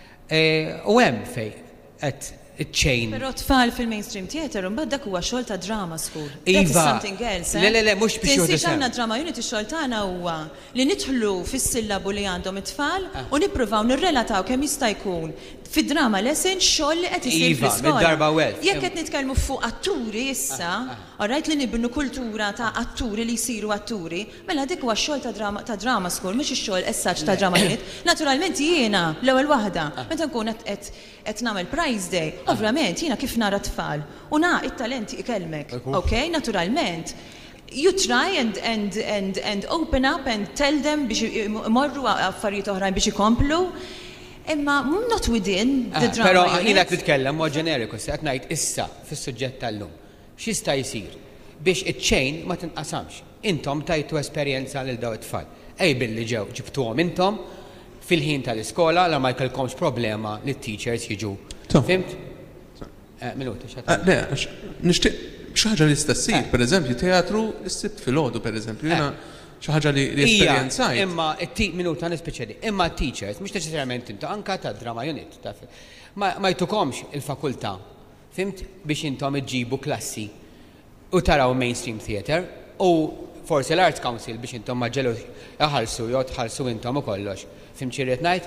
u hemm fejn qed iċ-chain. Però tfal fil-mainstream theatre mbagħad dak huwa xogħol ta' drama school. Iva. That is something else. Le, mhux biex jgħidu għandna drama unit ix-xogħol tagħna huwa li nidħlu fis-sillabu li għandhom it-tfal u nippruvaw nirrelataw kemm jista' jkun fid-drama lesson xogħol li qed isir fl-iskola. Mid-darba welf. Jekk qed nitkellmu fuq atturi issa, orajt li nibnu kultura ta' atturi li jsiru atturi, mela dik huwa xogħol ta' drama school, mhux ix-xogħol essaġġ ta' drama unit. Naturalment jiena l-ewwel waħda meta nkun qed nagħmel prize day, ovvjament jiena kif nara tfal u it-talenti ikelmek, okay? Naturalment. You try and open up and tell them biex imorru affarijiet oħrajn biex ikomplu. Imma not within the drama. Però jiena qed nitkellem mod ġeneriku se qed ngħid issa fis-suġġett tal-lum. X'jista' jsir biex iċ-chain ma tinqasamx. Intom tajtu esperjenza lil daw it-tfal. Ej billi ġew ġibtuhom intom fil-ħin tal-iskola la ma jkollkomx problema li t-teachers jiġu. Fimt? Minuta nixtieq xi ħaġa li tista' ssir, pereżempju teatru s-sibt filgħodu pereżempju. Jiena xi ħaġa li esperjenzajt. Imma minuta nispeċjali. Imma teachers mhux neċessarjament intu anke ta' drama unit ma jtukomx il-fakultà. Fimt biex intom iġġibu klassi u taraw mainstream theatre u forsi l-Arts Council biex intom ma ġelu jaħalsu, tħallsu intom u kollox. Fimċirriet ngħid,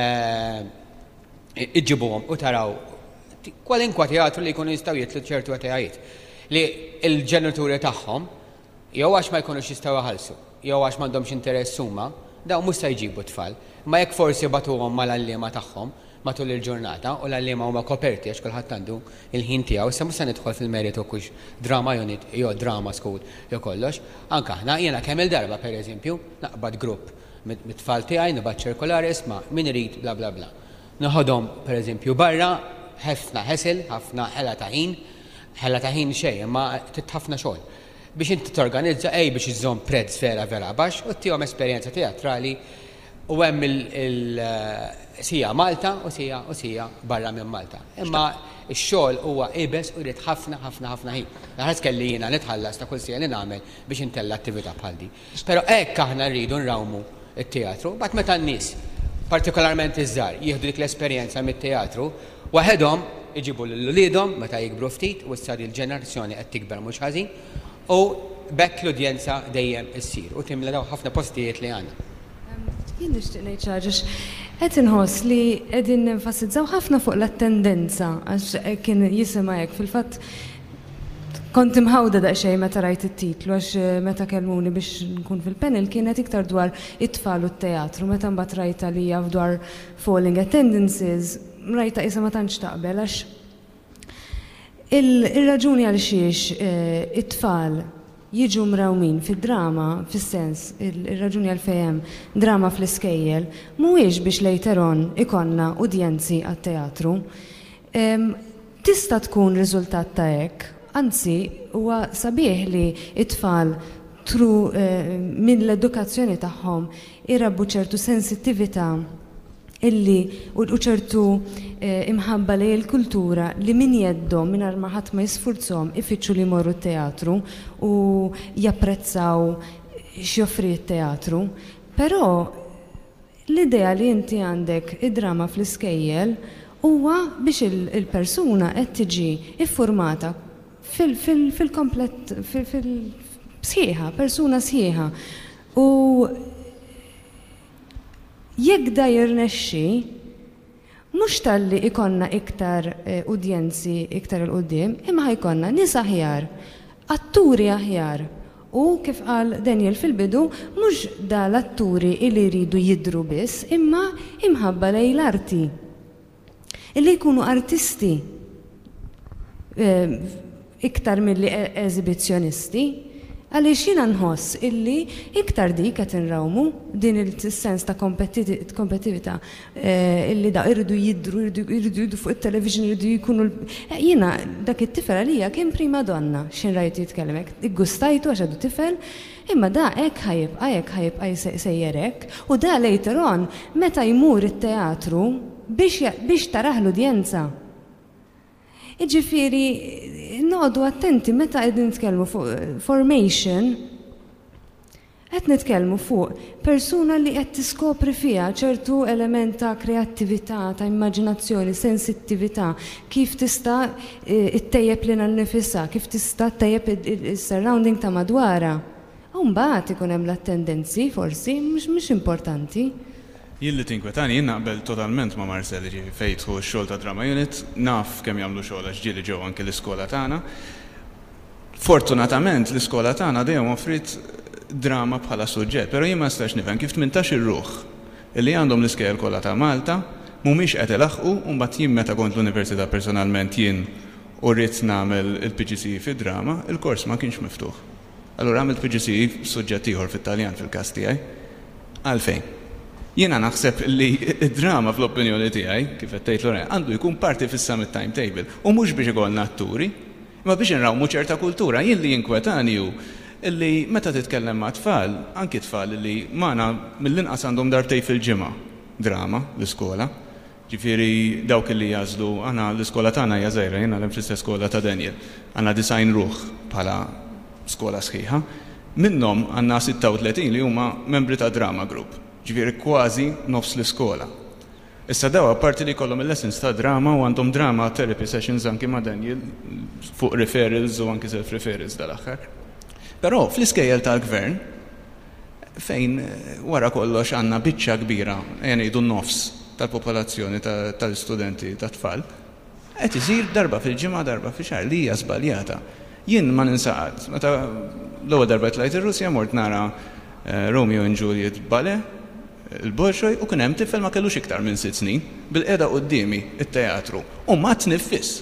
iġibuhom u taraw kwalinkwa teatru li jkunu jistgħu jitlu ċertu għatajiet li l-ġenituri tagħhom jew għax ma jkunux jistgħu jaħallsu, jew għax m'għandhomx interess huma, dawn mhux se jġibu tfal. Ma jekk forsi batuhom mal-allima tagħhom matul il-ġurnata u l-allima huma koperti għax kulħadd għandu il-ħin tiegħu, issa mhux se nidħol fil-meritu kux drama unit jew drama school jew kollox. Anke aħna jiena kemm il-darba pereżempju naqbad grupp mit-tfal tiegħi nibgħat ċirkolari isma' min irid bla bla bla. Naħodhom pereżempju barra ħafna ħesel, ħafna ħela ta' ħin xejn, imma ħafna xogħol. Biex inti torganizza biex iżżomm prezz vera baxx u tihom esperjenza teatrali u hemm sija Malta u sija barra minn Malta. Imma x-xogħol huwa ibes u jrid ħafna ħin. Naħas kelli jiena nitħallas ta' kull sija li nagħmel biex intella attività bħal di. Però hekk aħna rridu nrawmu t-teatru, bad meta n-nies partikolarment iż-żgħar jieħdu dik l-esperjenza mit-teatru waħedhom iġibu l-uliedhom meta jikbru ftit u issa il-ġenerazzjoni qed tikber mhux ħażin u bekk l-udjenza dejjem issir u timla daw ħafna postijiet li għandna. Jien nixtieq ngħid xi ħaġa qed inħoss li qegħdin nenfasizzaw ħafna fuq l-attendenza għax kien jisimha hekk fil-fatt kont imħawda daqsxejn meta rajt it-titlu għax meta kellmuni biex nkun fil-panel kienet iktar dwar it-tfal u t-teatru meta mbagħad rajta li hija dwar falling attendances rajta qisha ma tantx taqbel għax il-raġuni għal xiex it-tfal jiġu mrawmin fid-drama, fis-sens, il-raġuni għal fejem drama fl-iskejjel, mhuwiex biex lejteron ikonna udjenzi għat-teatru. Tista' tkun riżultat ta' hekk, anzi huwa sabiħ li it-tfal minn l-edukazzjoni tagħhom irabbu ċertu sensittività illi u ċertu imħabba li l-kultura li min jeddom minn ma ħadd ma jisfurzhom ifittxu li jmorru t-teatru u japprezzaw x'joffri t-teatru. Però l-idea li inti għandek id-drama fl-iskejjel huwa biex il-persuna qed tiġi iffurmata fil-komplett sħiħa, persuna sħiħa. U jekk da jirnexxi, mhux talli ikonna iktar udjenzi iktar il-qudiem, imma ħajkonna nies aħjar, atturi aħjar. U kif qal Daniel fil-bidu, mhux da l-atturi li jridu jidru biss, imma imħabba lejn l-arti. Illi jkunu artisti iktar milli eżibizzjonisti. Għaliex jiena nħoss illi iktar dik qed inrawmu din il-sens ta' kompetitività illi da irridu jidru fuq it-television irridu jkunu jiena dak it-tifel għalija kien prima donna x'in rajt jitkellem hekk. Iggustajtu għax għadu tifel, imma da hekk ħajibqa' sejjerek u da later on meta jmur it-teatru biex taraħ l-udjenza. Iġifieri noqogħdu attenti meta qegħdin nitkellmu fuq formation, qed nitkellmu fuq persuna li qed tiskopri fiha ċertu element ta' kreattività, ta' immaġinazzjoni, sensittività, kif tista' ittejjeb lilha nnifisha, kif tista' tejjeb is-surrounding ta' madwarha. U mbagħad ikun hemm l-attendenzi forsi mhux importanti. Jien li tinkwetani, jien naqbel totalment ma' Marcel fejtħu x-xogħol ta' Drama Unit, naf kemm jagħmlu xogħol għax ġieli ġew anke l-iskola tagħna. Fortunatament l-iskola tagħna dejjem offrit drama bħala suġġett, però jien ma nistax nifhem kif 18 ir-ruħ illi għandhom l-iskejjel kollha ta' Malta mhumiex qed ilaħqu u mbagħad jien meta kont l-università personalment jien u rrid nagħmel il-PGC fid-drama, il-kors ma kienx miftuħ. Allura għamilt PGC suġġett ieħor fit-Taljan fil-każ tiegħi. Għalfejn? Jiena naħseb li id-drama fl-opinjoni tiegħi, kif qed tgħid Lorena, għandu jkun parti fis-summit timetable u mhux biex ikollna atturi, imma biex inrawmu ċerta kultura. Jien li jinkwetani hu illi meta titkellem ma' tfal, anki tfal li magħna mill-inqas għandhom darbtej fil-ġimgħa drama l-iskola. Ġifieri dawk li jażlu aħna l-iskola tagħna hija żgħira, jiena hemm fl-istess skola ta' Daniel. Għandna 90 ruħ bħala skola sħiħa. Minnhom għandna 36 li huma membri ta' drama group. Ġifieri kważi nofs l-iskola. Issa daw apparti li kollhom il-lessons ta' drama u għandhom drama therapy sessions anki ma' Daniel fuq referrals u anki self-referrals dal-aħħar. Però fl-iskejjel tal-gvern, fejn wara kollox għandna biċċa kbira, ngħidu nofs tal-popolazzjoni tal-studenti tat-tfal, qed isir darba fil-ġimgħa darba fix-xahar li hija żbaljata. Jien ma ninsaqat, meta l-ewwel darba tlajt ir-Russja mort nara Romeo and Juliet ballet, il-Bolshoi, u kien hemm tifel ma kellux iktar minn 6 snin bil-qiegħda qudiemi it-teatru u ma tniffis.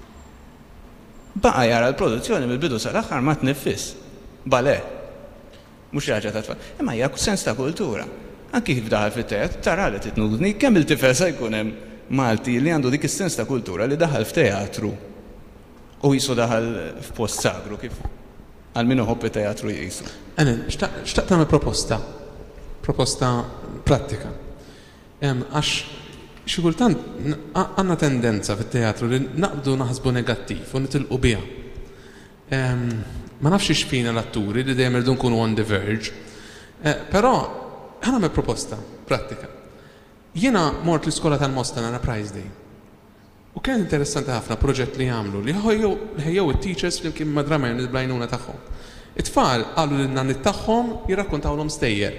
Baqa jara l-produzzjoni mill-bidu sal-aħħar ma tniffis. Ballet. Mhux ħaġa ta' tfal. Imma hija sens ta' kultura. Anki kif daħal fit-teatru tara li titnudni kemm il-tifel se jkun hemm Malti li għandu dik is-sens ta' kultura li daħal f'teatru u jisu daħal f'post sagru kif għal min iħobb it-teatru jisu. Xtaqt tagħmel proposta prattika. Għax xi kultant għandna tendenza fit-teatru li naqbdu naħsbu negattiv u nitilqu biha. Ma nafx x'fina l-atturi li dejjem irdu nkunu on the verge. Però ħa nagħmel proposta prattika. Jiena mort l-iskola tal-Mosta nara Prize Day. U kien interessanti ħafna proġett li jagħmlu li ħejjew it-teachers flimkien ma' drama il-blajnuna tagħhom. It-tfal qalu lil nanit tagħhom jirrakkontawlhom stejjer.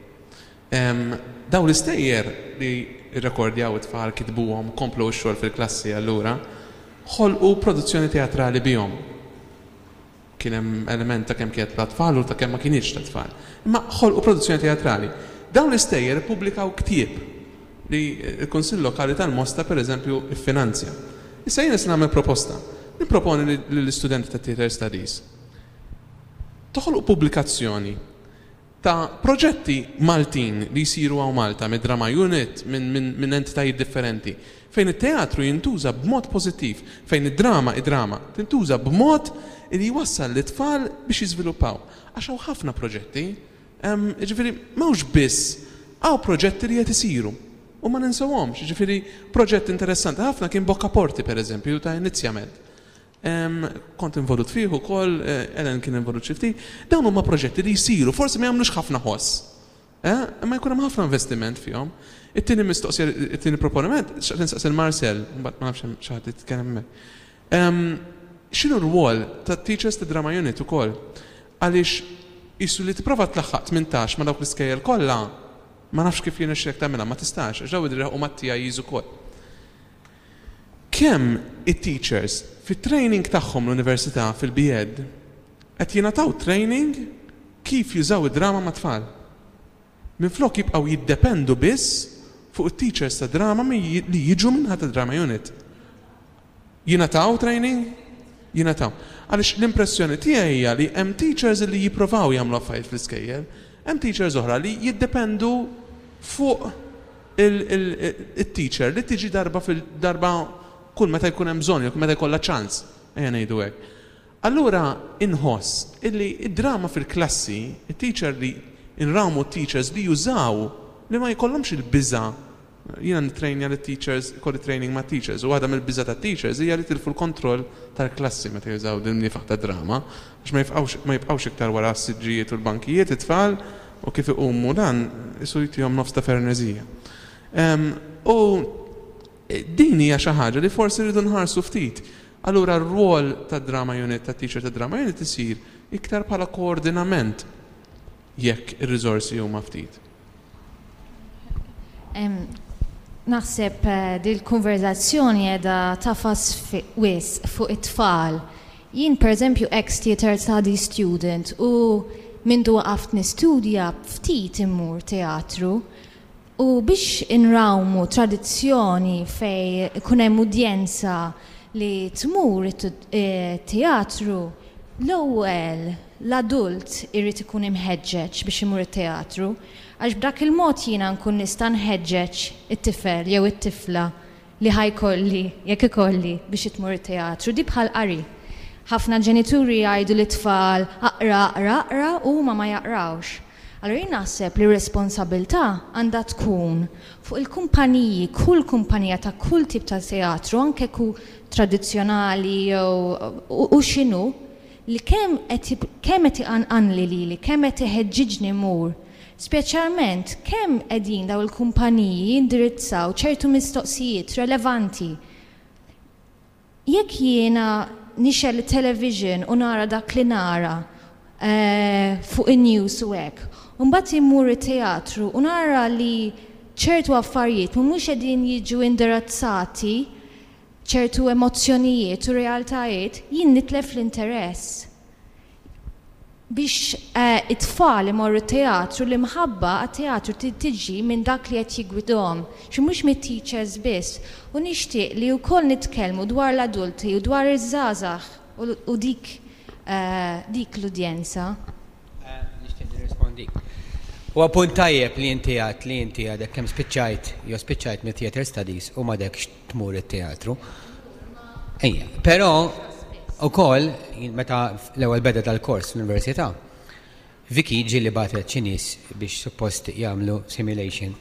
Daw l-istejjer li rrekordjaw it-tfal kitbuhom komplu x-xogħol fil-klassi allura ħolqu produzzjoni teatrali bihom. Kien hemm element ta' kemm kienet ta' tfal u ta' kemm ma kienx ta' tfal. Imma ħolqu produzzjoni teatrali. Dawn l-istejjer ippubblikaw ktieb li l-Kunsill Lokali tal-Mosta pereżempju iffinanzja. Issa jien nagħmel proposta. Nipproponi lill-istudenti ta' Theatre Studies toħolqu pubblikazzjoni ta' proġetti Maltin li jsiru għaw Malta minn drama unit, minn entitajiet differenti, fejn it-teatru jintuża b'mod pożittiv, fejn id-drama tintuża b'mod li jwassal l-tfal biex jiżviluppaw. Għax hawn ħafna proġetti, ġifieri m'hawnx biss hawn proġetti li qed isiru. U ma ninsawhomx, ġifieri proġett interessanti ħafna kien Bocca Porti pereżempju ta' inizjament. Kont involut fih ukoll, Ellen kien involut xi ftit, dawn huma proġetti li jsiru, forsi ma jagħmlux ħafna ħoss. Imma jkun hemm ħafna investiment fihom. It-tieni mistoqsija, it-tieni proponiment, x'qed nistaqsil Marcel, mbagħad ma nafx xi ħadd jitkellem hemmhekk. X'inhu r-rwol tat-teachers ta' drama unit ukoll? Għaliex issu li tipprova tlaħħaq 18 ma' dawk l-iskejjel kollha, ma nafx kif jien ixrek tagħmilha, ma tistax, ġew idreħu mat-tija jiżu ukoll. Kemm it-teachers fit-training tagħhom l-università fil-BEd qed jingħataw training kif jużaw id-drama ma' tfal. Minflok jibqgħu jiddependu biss fuq it-teachers ta' drama li jiġu minn ħadd drama unit. Jingħataw training? Jingħataw. Għaliex l-impressjoni tiegħi hija li hemm teachers li jippruvaw jagħmlu affarijiet fl-iskejjel, hemm teachers oħra li jiddependu fuq il-teacher li tiġi darba kull meta jkun hemm bżonn, meta jkollha ċans, ejja ngħidu hekk. Allura inħoss illi id-drama fil-klassi, it-teacher li inrawmu teachers li jużaw li ma jkollhomx il-biża. Jiena nitrejnja lit-teachers, kolli training ma' teachers, u għadha mill-biża tat-teachers hija li tilfu l-kontroll tal-klassi meta jużaw din nifaħ ta' drama, għax ma jibqgħux iktar wara s-siġġijiet u l-bankijiet it-tfal u kif iqumu dan isu jtihom nofs ta' fernezija. U din hija xi ħaġa li forsi rridu nħarsu ftit. Allura r-rwol tad-drama unit, tat-teacher tad-drama unit isir iktar bħala koordinament jekk ir-riżorsi huma ftit. Naħseb dil-konverzazzjoni qiegħda tafas wis fuq it-tfal. Jien pereżempju ex-theatre study student u mindu waqaft nistudja ftit immur teatru u biex inrawmu tradizzjoni fej ikun hemm udjenza li tmur teatru l-ewwel l-adult irrid ikun imħeġġeġ biex imur it-teatru għax b'dak il-mod jiena nkun nista' nħeġġeġ it-tifel jew it-tifla li ħajkolli jekk ikolli biex itmur it-teatru di bħal qari. Ħafna ġenituri jgħidu l-tfal aqra u ma jaqrawx. Allora jien naħseb li responsabilità għandha tkun fuq il-kumpaniji, kull kumpanija ta' kull tip ta' teatru, anke ku tradizzjonali u x'inhu li kemm qed iqanqanli lili, kemm qed iħeġġiġni mur. Speċjalment kemm qegħdin daw il-kumpaniji jindirizzaw ċertu mistoqsijiet relevanti. Jekk jiena nixel television u nara dak li nara, fuq in-news u hekk. U mbagħad immur it-teatru u nara li ċertu affarijiet mhumiex qegħdin jiġu indirizzati ċertu emozzjonijiet u realtajiet, jien nitlef l-interess. Biex it-tfal imorru teatru li mħabba għat-teatru tiġi minn dak li qed jigwidhom, xi mhux mit-teachers biss. U nixtieq li wkoll nitkellmu dwar l-adulti u dwar iż-żgħażagħ u dik l-udjenza. Nixtieq nirrispondi. U appunt tajjeb li inti għadek kemm spiċċajt mit-theater studies u m'għadekx tmur it-teatru. Ejja, però ukoll meta l-ewwel beda tal-kors fl-università, Viki ġieli bagħtet xi nies biex suppost jagħmlu simulation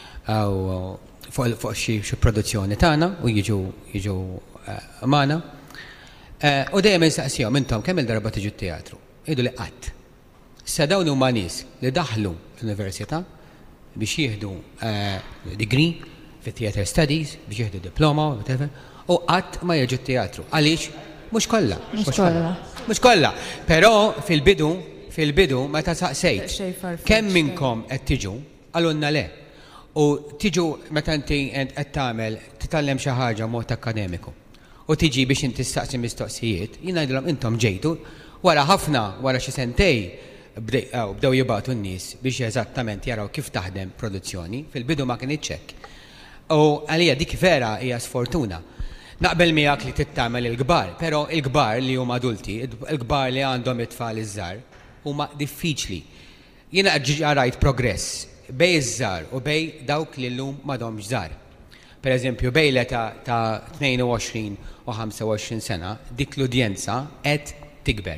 fuq xi produzzjoni tagħna u jiġu magħna. U dejjem insaqsihom intom kemm il-darba tiġu t-teatru. Jgħidu li qatt. Issa dawn huma nies li daħlu fl-università biex jieħdu degree fit-theater studies, biex jieħdu diploma, whatever, u qatt ma jiġu t-teatru. Għaliex? Mhux kollha. Però fil-bidu meta saqsejt kemm minnkom qed tiġu għalunna le. U tiġu meta inti qed tagħmel titgħallem xi ħaġa mod akademiku. U tiġi biex inti tistaqsi mistoqsijiet, jien ngħidilhom intom ġejtu wara xi sentej bdew jibgħatu n-nies biex eżattament jaraw kif taħdem produzzjoni, fil-bidu ma kien iċċekk. U għalija dik vera hija sfortuna. Naqbel miegħek li tittamel il-kbar, però il-kbar li huma adulti, il-kbar li għandhom it-tfal iż-żgħar huma diffiċli. Jiena rajt progress bej iż-żgħar u bej dawk li llum m'għadhomx żgħar. Pereżempju bej l-età ta' 22 u 25 sena dik l-udjenza qed tikber.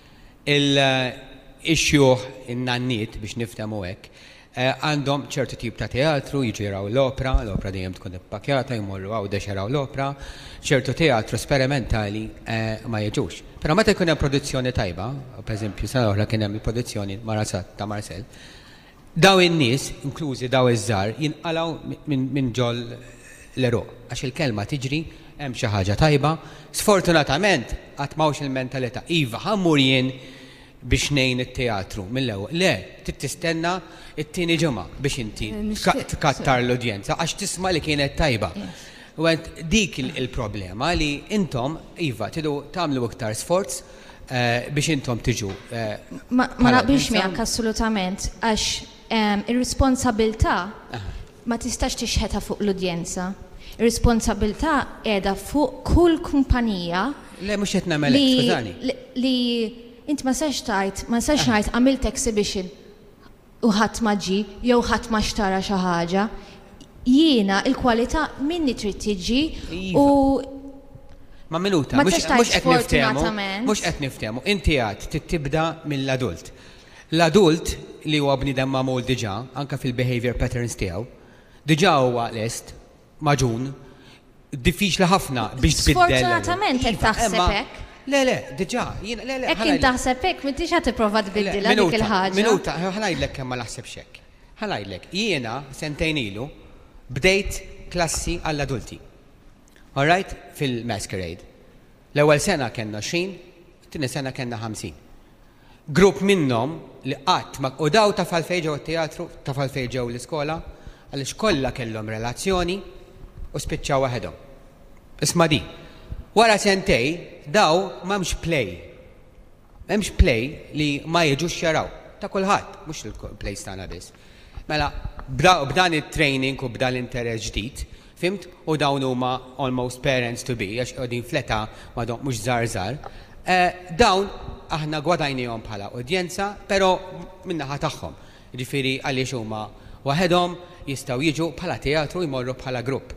Il-xjuħ in-nanniet biex niftehmu hekk għandhom ċertu tip ta' teatru, jiġu jaraw l-opera dejjem tkun ippakjata, jmorru għawdex jaraw l-opera, ċertu teatru sperimentali ma jiġux. Però meta jkun hemm produzzjoni tajba, pereżempju sena oħra kien hemm il-produzzjoni Marasat ta' Marcel, daw in-nies, inklużi daw iż-żgħar, jinqalgħu minn ġol l-eruq, għax il-kelma tiġri hemm xi ħaġa tajba. Sfortunatament qatt m'hawnx il-mentalità. Iva, ħammur jien biex ngħin it-teatru mill-ewwel. Le, tistenna it-tieni ġimgħa biex inti tkattar l-udjenza għax tisma' li kienet tajba. U dik il-problema li intom iva tidu tagħmlu iktar sforz biex intom tiġu. Ma naqbilx miegħek assolutament għax ir-responsabilità ma tistax tixħetha fuq l-udjenza. Ir-responsabilità qiegħda fuq kull kumpanija. Le mhux qed nagħmel skużani. Li inti ma sax ngħid għamilt exhibition u ħadd ma ġi jew ħadd ma xtara xi ħaġa. Jiena il-kwalità minni trid tiġi u ma minuta, mhux qed niftehmu. Inti għad tibda mill-adult. L-adult li huwa bniedem magħmul diġà anke fil-behavior patterns tiegħu, diġà huwa lest, maġun, diffiċli ħafna biex tbiddel. Sfortunatament qed taħseb hekk. Le, diġà, hekk intaħseb hekk m'intix qed tipprova tbiddilha dik il-ħaġa. Minuta, ħanajdlek kemm ma naħsebx hekk. Ħanajdlek, jiena sentejn ilu bdejt klassi għall-adulti. All right? Fil-Masquerade. L-ewwel sena kellna 20, tieni sena kellna 50. Grupp minnhom li qatt u daw ta' falfejġew it-teatru, ta' falfejġew l-iskola, għaliex kollha kellhom relazzjoni u spiċċaw waħedhom. Isma' di. Wara sentej daw m'hemmx play. Hemmx play li ma jiġux jaraw ta' kulħadd, mhux il-plays tagħna biss. Mela b'dan it-training u b'dan l-interess ġdid, fimt? U dawn huma almost parents to be, għax qegħdin fleta m'għadhom mhux żgħar. Dawn aħna gwadajnihom bħala udjenza, però min-naħa tagħhom. Jiġifieri għaliex huma waħedhom jistgħu jiġu bħala teatru jmorru bħala grupp.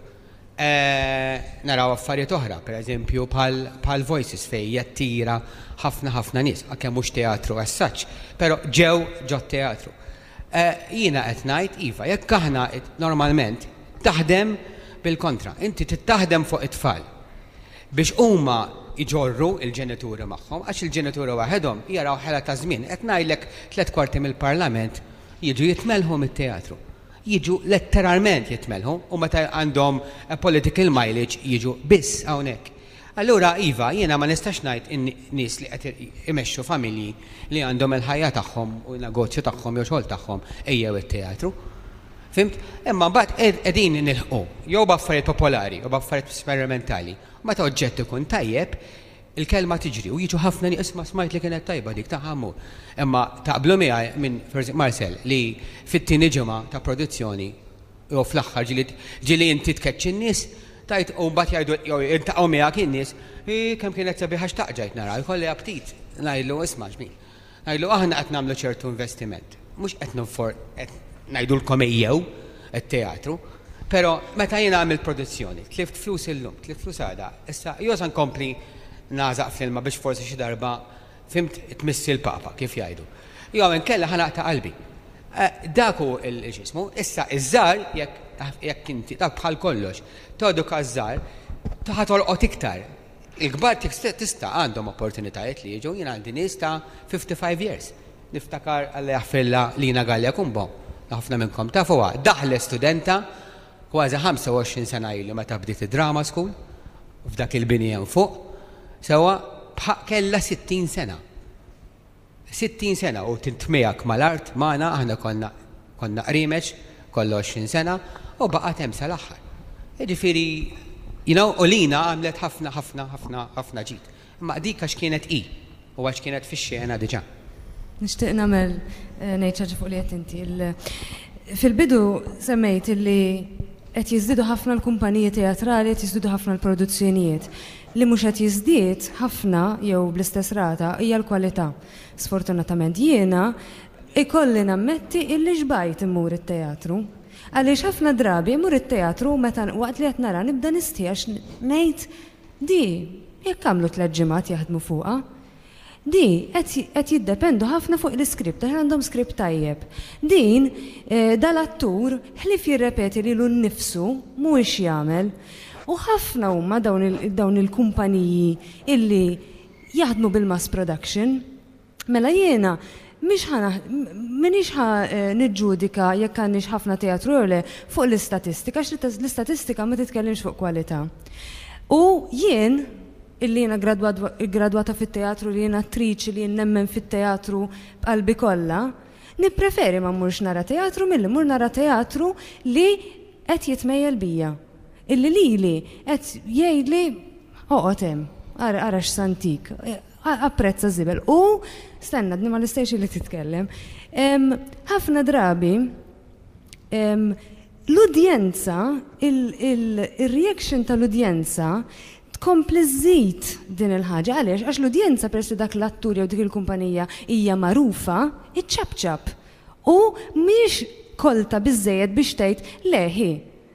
Naraw affarijiet oħra, pereżempju bħal Voices fejn jattira ħafna nies, kemm mhux teatru as such, però ġew teatru. Jiena qed ngħid iva, jekk aħna normalment taħdem bil-kontra, inti tittaħdem fuq it-tfal biex huma iġorru il-ġenituri magħhom, għax il-ġenituri waħedhom jaraw ħela ta' żmien, qed ngħidlek 3/4 mill-Parlament jiġu jitmelħu mit-teatru. Jiġu letteralment jitmelħu u meta għandhom political mileage jiġu biss hawnhekk. Allura, Iva, jiena ma nistax ngħid in-nies li qed imexxu familji li għandhom il-ħajja tagħhom u n-negozju tagħhom jew xogħol tagħhom ejjew it-teatru. Fimt? Imma mbagħad qegħdin nilħqu jew b'affarijiet popolari jew b'affarijiet sperimentali. Meta oġġett ikun tajjeb, il-kelma tiġri u jiġu ħafna nies ma smajt li kienet tajba dik ta' ħammu. Imma taqblu miegħi minn Marcel li fit-tieni ġimgħa ta' produzzjoni jew fl-aħħar ġili inti tkeċċi n-nies tajt u mbagħad jgħidu jew intaqgħu miegħek in-nies kemm kienet sabiħa x'taqġajt nara jkolli aptit. Ngħidlu isma' x'min. Ngħidlu aħna qed nagħmlu ċertu investiment. Mhux qed ngħidulkom ejjew it-teatru, però meta jien għamil produzzjoni, tlift flus illum, tlift flus għada, issa jew nkompli nażaq filma biex forsi xi darba fimt tmissi l-papa kif jgħidu. Jew inkella ħanaqta' qalbi. Dak hu l-ġismu, issa iż-żgħar jekk inti dak bħal kollox, toduka żgħar ħatolqot iktar. Il-kbar tista' għandhom opportunitajiet li jiġu jien għandi nies ta' 55 years. Niftakar għalli jaħfirla Lina Gallia Kumbo. Ħafna minnkom tafuha, daħlet studenta kważi 25 sena ilu meta bdiet id-drama school f'dak il-bini hemm fuq. Sewa kellha 60 sena. 60 sena u tintmijak mal-art magħna aħna konna qrimex kollu 20 sena u baqgħet hemm sal-aħħar. Jiġifieri u Lina għamlet ħafna ġid. Imma dik għax kienet u għax kienet fix-xena diġà. Nixtieq nagħmel ngħid ħaġa fuq li qed inti. Fil-bidu semmejt illi qed jiżdiedu ħafna l-kumpaniji teatrali, qed jiżdiedu ħafna l-produzzjonijiet. Li mhux qed jiżdied ħafna jew bl-istess rata hija l-kwalità. Sfortunatament jiena ikolli nammetti illi xbajt immur it-teatru. Għaliex ħafna drabi immur it-teatru meta waqt li qed nara nibda nistiex ngħid di jekk għamlu 3 ġimgħat jaħdmu fuqha. Di qed jiddependu ħafna fuq l-iskript, għax għandhom skript tajjeb. Din dal-attur ħlif jirrepeti lilu nnifsu mhuwiex jagħmel. U ħafna huma dawn il-kumpaniji illi jaħdmu bil-mass production. Mela jiena minix niġġudika jekk għandix ħafna teatru le fuq l-istatistika, għax l-istatistika ma titkellimx fuq kwalità. U jien illi jiena gradwata fit-teatru, li jiena attriċi, li jien nemmen fit-teatru b'qalbi kollha, nippreferi ma mmurx nara teatru milli mmur nara teatru li qed jitmejjel bija. Illi lili qed jgħidli oqgħod hemm, ara x'santik, apprezza żibel. U stenna ma l-istejx li titkellem. Ħafna drabi l-udjenza, il-reaction tal-udjenza tkompli żżid din il-ħaġa għaliex għax l-udjenza peress dak l-attur jew dik il-kumpanija hija magħrufa, iċċabċab. U mhix kolta biżżejjed biex tgħid leħi,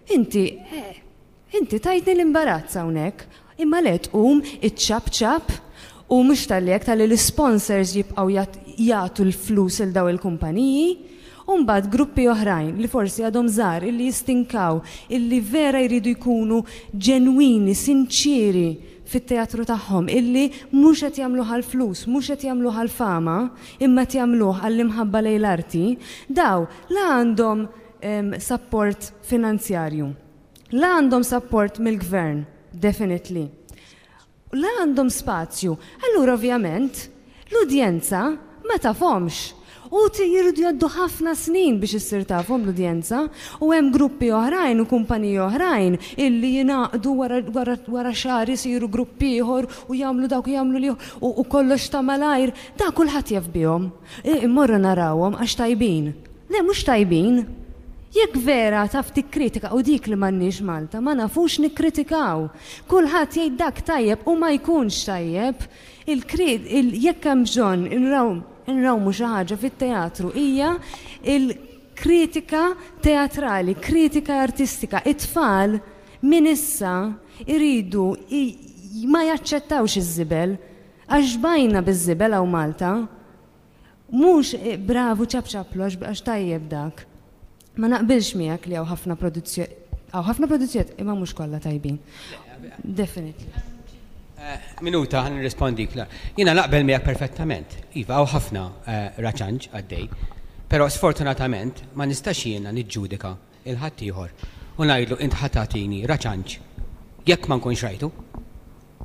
inti tajtni l-imbarazz hawnhekk, imma le tqum iċċabċab u mhux tal-li l-sponsors jibqgħu jagħtu l-flus il daw il-kumpaniji. Mbagħad gruppi oħrajn li forsi għadhom żgħar illi jistinkaw, illi vera jridu jkunu ġenwini, sinċiri fit-teatru tagħhom, illi mhux qed jagħmluha l-flus, mhux qed jagħmluha l-fama, imma qed jagħmluh għall-imħabba lejn l-arti, daw la għandhom support finanzjarju, la għandhom support mill-gvern, definitely. La għandhom spazju. Allura ovvjament l-udjenza ma tafhomx. U jirridu jgħaddu ħafna snin biex issir tafhom l-udjenza u hemm gruppi oħrajn u kumpaniji oħrajn illi jingħaqdu wara xahar isiru gruppi ieħor u jagħmlu dawk u jagħmlu li u kollox ta' malajr, da kulħadd jaf bihom. Immorru narawhom għax tajbin. Le mhux tajbin. Jekk vera taf tikkritika u dik li m'għandniex Malta, ma nafux nikkritikaw. Kulħadd jgħid dak tajjeb u ma jkunx tajjeb. Jekk hemm bżonn nrawmu xi ħaġa fit-teatru hija il-kritika teatrali, kritika artistika. It-tfal minn issa iridu ma jaċċettawx iż-żibel għax bajna biż-żibel hawn Malta. Mhux bravu ċabċablu għax tajjeb dak. Ma naqbilx miegħek li hawn ħafna produzzjonijiet imma mhux kollha tajbin. Definitely. Minuta ħan nirrispondik. Jiena naqbel miegħek perfettament. Iva hawn ħafna raċanġ għaddej, però sfortunatament ma nistax jiena niġġudika il-ħadd ieħor u ngħidlu int ħadd tagħtini raċanġ jekk ma nkunx rajtu.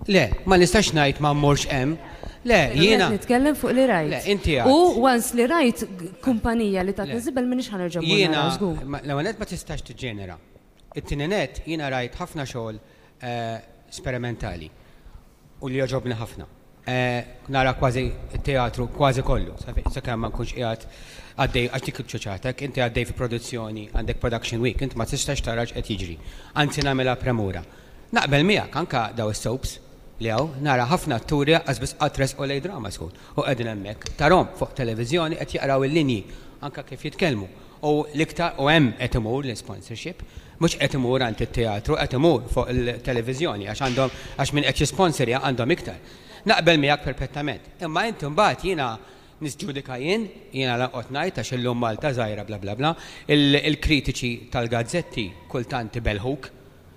Le, ma nistax ngħid ma mmorx hemm. Le, jiena. Nitkellem fuq li rajt. Le, inti U once li rajt kumpanija li ta' tiżibel minix ħanerġa' jiena l-ewwel ma tistax tiġġenera. It-tieni net jiena rajt ħafna xogħol sperimentali u li joġobni ħafna. Nara kważi teatru kważi kollu, sakemm ma nkunx qiegħed għaddej għax dik iċċuċatek, inti għaddej fi produzzjoni, għandek production week, inti ma tistax tara x'qed jiġri. Anzi nagħmilha premura. Naqbel miegħek anke daw is-soaps li hawn nara ħafna atturi qasbis qatres u lej drama school u qegħdin hemmhekk tarhom fuq televiżjoni qed jaqraw il-linji anke kif jitkellmu. U l-iktar u hemm qed imur l-sponsorship, mhux qed imur għand it-teatru, qed imur fuq il-televiżjoni għax min qed jisponsorja għandhom iktar. Naqbel miegħek perfettament. Imma inti mbagħad jiena nisġudika jiena laqgħod ngħid għax illum Malta żgħira bla bla bla, il-kritiċi tal-gazzetti kultant ibelħuk,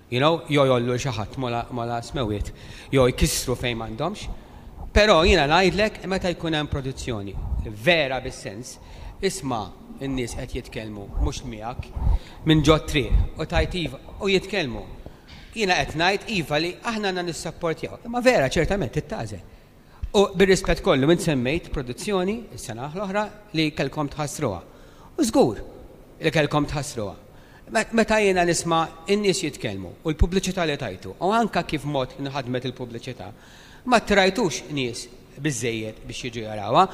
jew jollu xi ħadd mola smewiet, jew jkissru fejn m'għandhomx. Però jiena ngħidlek meta jkun hemm produzzjoni vera bis-sens, isma' in-nies qed jitkellmu mhux miegħek minn ġo triq u tajt iva u jitkellmu. Jiena qed ngħid iva li aħna għandna nissapportjaw, imma vera ċertament tittażel. U bir-rispett kollu minn semmejt produzzjoni is-sena l-oħra li kellkom tħassruha. U żgur li kellkom tħassruha. Meta jiena nisma' in-nies jitkellmu u l-pubbliċità li tajtu, u anke kif mod inħadmet il-pubbliċità, ma trajtux nies biżejjed biex jiġu jarawha.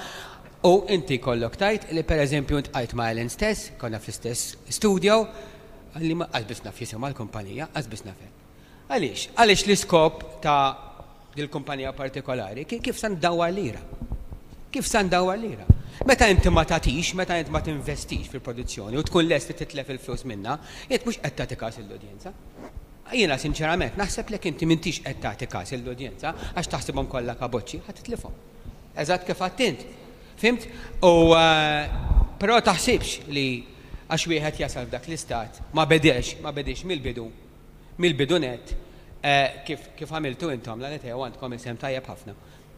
U inti kollok tajt li pereżempju ntqajt ma' Ellen stess, konna fl-istess studio, li ma qasbis naf jisimha l-kumpanija, qasbis nafhem. Għaliex? Għaliex l-iskop ta' il-kumpanija partikolari, kif san dawwa lira? Kif san dawwa lira? Meta inti ma tagħtix, meta inti ma tinvestix fil-produzzjoni u tkun lest li titlef il-flus minnha, jgħid mhux qed tagħti każ l-udjenza. Jiena sinċerament naħseb lek inti m'intix qed tagħti każ l-udjenza għax taħsibhom kollha kaboċċi ħadd titlifhom. Eżatt kif għadt int. Fimt? U però taħsibx li għax wieħed jasal f'dak l-istat ma bedix mill-bidu net kif għamiltu intom l-għalet għandkom isem tajjeb ħafna.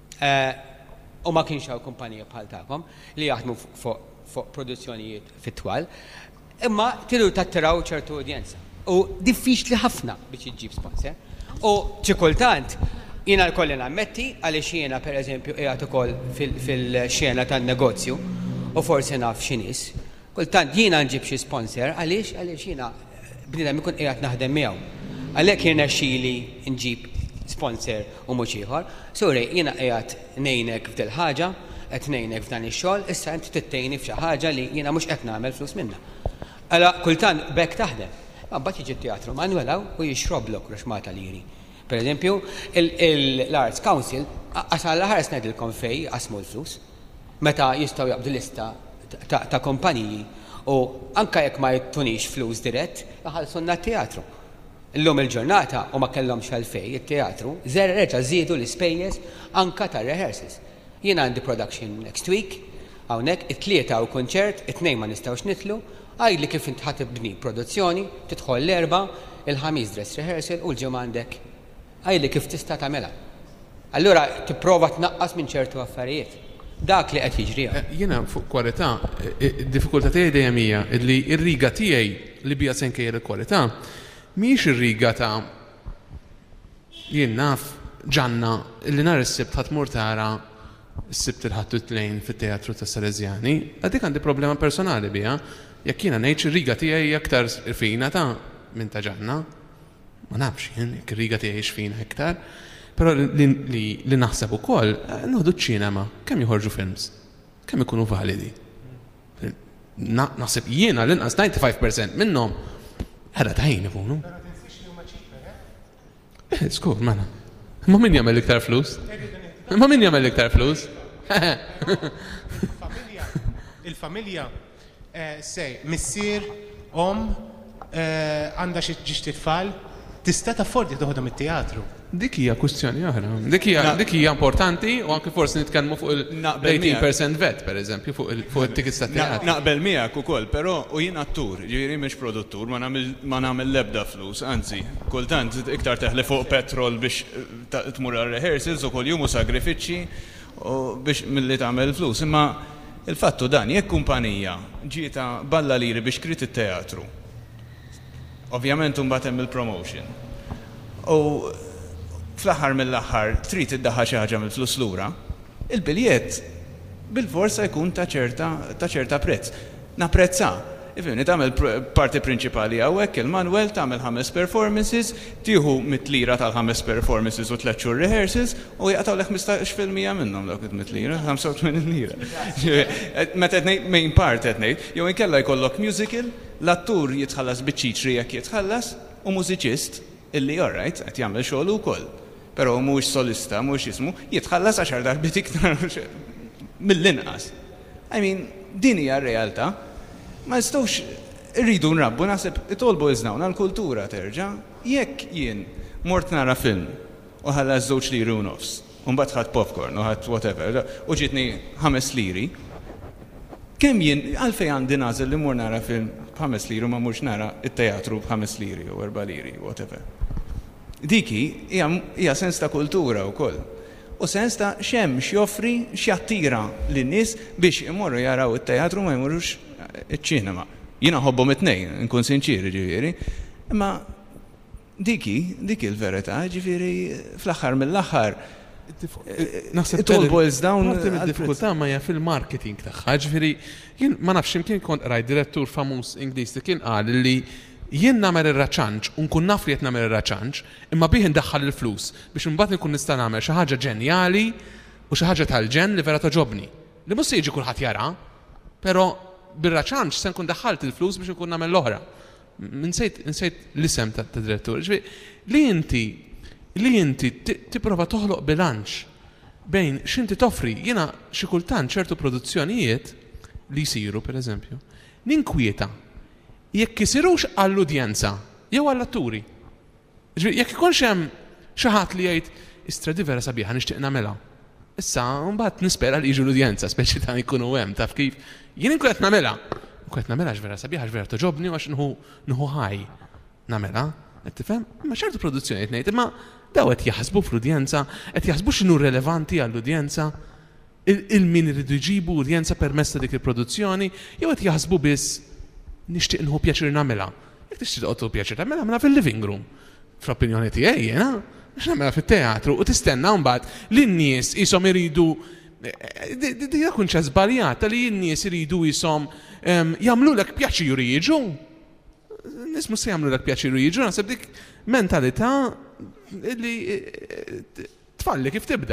U ma kienx hawn kumpanija bħal tagħkom li jaħdmu fuq produzzjonijiet fit-twal, imma tidu tattiraw ċertu udjenza. U diffiċli ħafna biex iġġib sponsor. U xi kultant jiena l-kolli nammetti għaliex jiena pereżempju qiegħed ukoll fil-xena tan-negozju u forsi naf xi nies. Kultant jiena nġib xi sponsor għaliex jiena bniedem ikun qiegħed naħdem miegħu. Għalhekk jiena xili nġib sponsor u mhux ieħor. Sorry, jiena qiegħed ngħinek f'dil ħaġa, qed ngħinek f'dan ix-xogħol, issa inti tittejni f'xi ħaġa li jiena mhux qed nagħmel flus minnha. Alla kultant bekk taħdem. Mbagħad jiġi t-teatru manwelaw u jixroblok rexmata liri. Pereżempju, l-Arts Council għasal l-ħares ngħidilkom fejn qasmu l-flus. Meta jistgħu jaqbdu lista ta' kompaniji u anke jekk ma jittunix flus dirett, ħallsunna t-teatru. Illum il-ġurnata u ma kellhomx għalfejn it-teatru, reġa' żiedu l-ispejjeż anke tar-rehearsals. Jien għandi production next week, hawnhekk it-tlieta u konċert, it-tnejn ma nistgħux nitlu, għajdli kif int ħatibni produzzjoni, tidħol l-erba', il-ħamis dress rehearsal u l-ġimgħa għandek. Għajdli kif tista' tagħmelha. Allura tipprova tnaqqas minn ċertu affarijiet. Dak li qed jiġri. Jiena fuq kwalità, id-diffikultà tiegħi dejjem hija li r-riga tiegħi li bija senkejjer il-kwalità mhix ir-riga ta' jien naf ġanna li nhar is-sibt ħatmur tara s-sibt il-ħattu t-tnejn fit-teatru ta' Salesiani, għadik għandi problema personali biha, jekk jiena ngħid ir-riga tiegħi aktar fina ta' minn ta' ġanna, ma nafx jien jekk ir-riga tiegħi x'fina iktar, però li naħseb ukoll noħdu ċ-ċinema kemm joħorġu films, kemm ikunu validi. Naħseb jiena l-inqas 95% minnhom ħara tajn ikunu. Skur, mana. Ma min jagħmel iktar flus? Ma min jagħmel iktar flus? Il-familja sej missier għandha xi ġiex tfal tista' taffordi toħodhom it-teatru. Dik hija kwistjoni oħra. Dik hija importanti u anke forsi nitkellmu fuq il-18% vet, pereżempju, fuq it-tickets tat-teatru. Naqbel miegħek ukoll, però u jien attur, ġifieri mhix produttur, ma nagħmel l-ebda flus, anzi, kultant iktar teħli fuq petrol biex tmur għar-rehearsals u kuljum u sagrifiċċji biex milli tagħmel flus. Imma il-fattu dan jekk kumpanija ġieta balla liri biex krit it-teatru. Ovvjament imbagħad hemm il-promotion. U fl-aħħar mill-aħħar trid iddaħħal xi ħaġa mill-flus lura, il-biljett bil-forsa jkun ta' ċerta prezz. Napprezza. Ifimni tagħmel parti prinċipali hawnhekk il-Manuel tagħmel 5 performances, tieħu 100 lira tal-5 performances u 3 xhur rehearsals u jaqtgħulek 15% minnhom dawk 100 lira, 85 lira. Meta qed ngħid main part qed ngħid, jew inkella jkollok musical, l-attur jitħallas biċ-ċiċri jekk jitħallas u mużiċist illi alright qed jagħmel xogħol ukoll. Però mhux solista, mhux ismu, jitħallas 10 darbit iktar mill-inqas. I mean, din hija r-realtà. Ma nistgħux irridu nrabbu naħseb it all boils down għall-kultura terġa' jekk jien mort nara film u ħallas 2 liri u nofs, u mbagħad ħadd popcorn u ħadd whatever, u ġietni 5 liri. Kemm jien għalfejn għandi nażel li mur nara film b'5 liri u ma mhux nara t-teatru b'5 liri u 4 liri whatever. Diki hija sens ta' kultura wkoll. U sens ta' xemm x'joffri x'jattira lin-nies biex imorru jaraw it-teatru ma jmorrux iċ-ċinema. Jiena ħobbhom it-tnejn, nkun sinċiri ġifieri, imma dik il-verità, ġifieri fl-aħħar mill-aħħar it all boils down. Id-diffikultà ma hija fil-marketing tagħha, ġifieri jien ma nafx imkien kont rajt direttur famuż Ingliż li kien qal li jien nagħmel ir-raċanġ u nkun naf li qed nagħmel ir-raċanġ, imma bih indaħħal il-flus biex imbagħad nkun nista' nagħmel xi ħaġa ġenjali u xi ħaġa tal-ġen li vera toġobni. Li mhux se jiġi kulħadd jara, però bir-raċanġ se nkun daħħalt il-flus biex nkun nagħmel l-oħra. Insejt l-isem tad-direttur. Li inti tipprova toħloq bilanċ bejn x'inti toffri. Jiena xi kultant ċertu produzzjonijiet li jsiru pereżempju ninkwieta jekk isirux għall-udjenza jew għall-atturi. Jekk ikunx hemm xi ħadd li jgħid istradi vera sabiħa nixtieq nagħmelha. Issa mbagħad nispera li jiġu l-udjenza speċi ta' jkunu hemm taf kif jien inkun qed nagħmelha. Qed nagħmelha x'vera sabiħa x'vera toġobni għax nħu ħaj nagħmelha. Qed tifhem? Ma ċertu produzzjoni qed ngħid, imma daw qed jaħsbu fl-udjenza, qed jaħsbu x'inhu relevanti għall-udjenza, il-min iridu jġibu udjenza permezz ta' dik il-produzzjoni, jew qed jaħsbu biss nixtieq nħu pjaċir nagħmelha. Jekk tixtieq toqgħod pjaċir tagħmelha fil-living room. Fl-opinjoni tiegħi jiena nagħmelha fit-teatru u tistenna mbagħad li n-nies ishom iridu dik kunċett żbaljata li n-nies iridu ishom jagħmlulek pjaċir jiġu. Nies mhux se jagħmlulek pjaċir jiġu, naħseb dik mentalità li tfalli kif tibda.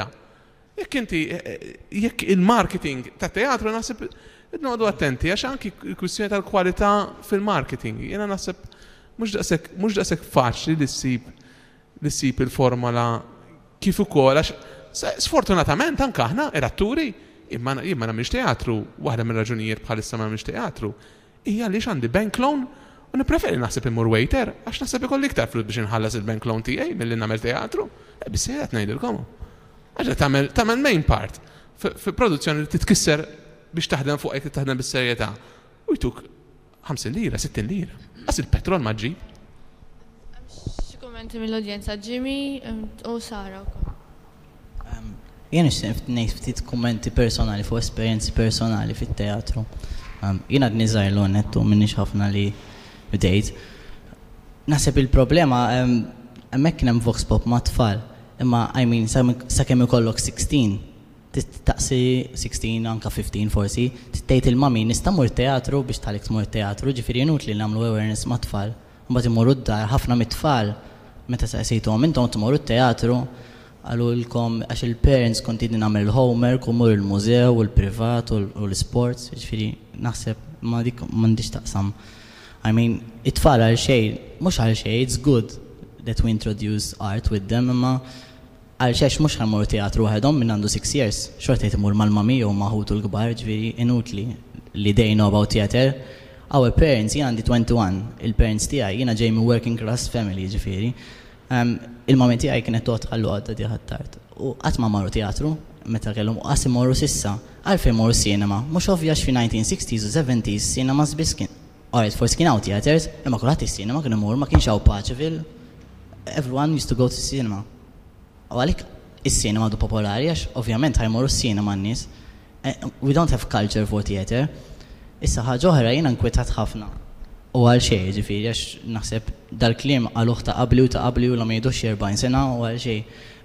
Jekk il-marketing tat-teatru naħseb noqogħdu attenti għax anki l-kwistjoni tal-kwalità fil-marketing. Jiena naħseb mhux daqshekk faċli li ssib il-formola kif ukoll għax sfortunatament anke aħna atturi imma nagħmilx teatru, waħda mir-raġunijiet bħalissa ma nagħmilx teatru hija għaliex għandi bank loan u nippreferi naħseb immur waiter għax naħseb ikolli iktar flus biex inħallas il-bank loan tiegħi milli nagħmel teatru. Biss qed ngħidilkom. Għax tagħmel main part fi-produzzjoni li titkisser biex taħdem fuq hekk taħdem bis-serjetà. U jtuk 5 lira, 60 lira. Għas il-petrol ma ġib. Xi kummenti mill-udjenza Jimmy u Sara wkoll. Jien nixtieq ngħid ftit kummenti personali fuq esperjenzi personali fit-teatru. Jien għad niżgħar l-onettu minnix ħafna li bdejt. Naħseb il-problema hemmhekk kien hemm vox pop ma' tfal, imma sakemm ikollok 16, taqsi 16 anke 15 forsi, tgħid il-mami nista' mmur teatru biex tgħallik tmur teatru, ġifieri inutli nagħmlu awareness ma' tfal. Mbagħad imorru d-dar ħafna mit-tfal meta saqsejthom intom tmorru t-teatru għalulkom għax il-parents kontini nagħmel il-homework u mur il-mużew u l-privat u l-sports, ġifieri naħseb ma dik m'għandix taqsam. It-tfal għal xejn, mhux għal xejn, it's good that we introduce art with them, imma għal xejn mhux ħammur teatru waħedhom minn għandu 6 years, xorta jtimur mal-mami u maħutu l-kbar, ġifieri inutli li they know about theater. Our parents, jiena għandi 21, il-parents tiegħi jiena ġej minn working class family, ġifieri. Il-mami tiegħi kienet tħallu għadda diħat tard. U qatt ma marru teatru, meta kellhom qas imorru sissa, għalfejn morru cinema. Mhux ovvjax fi 1960s u 70s cinemas biss kien. Alright, forsi kien hawn theaters, imma kulħadd is-cinema kien imur ma kienx hawn Paċeville. Everyone used to go to cinema. U għalik is-cinema du popolari għax ovvjament ħajmorru s-cinema n-nies. We don't have culture for theater. Issa ħaġa oħra jiena nkwetat ħafna. U għal xej, ġifieri għax naħseb dal-kliem għal-uħ ta' qabli u la mejdux 40 sena u għal xej.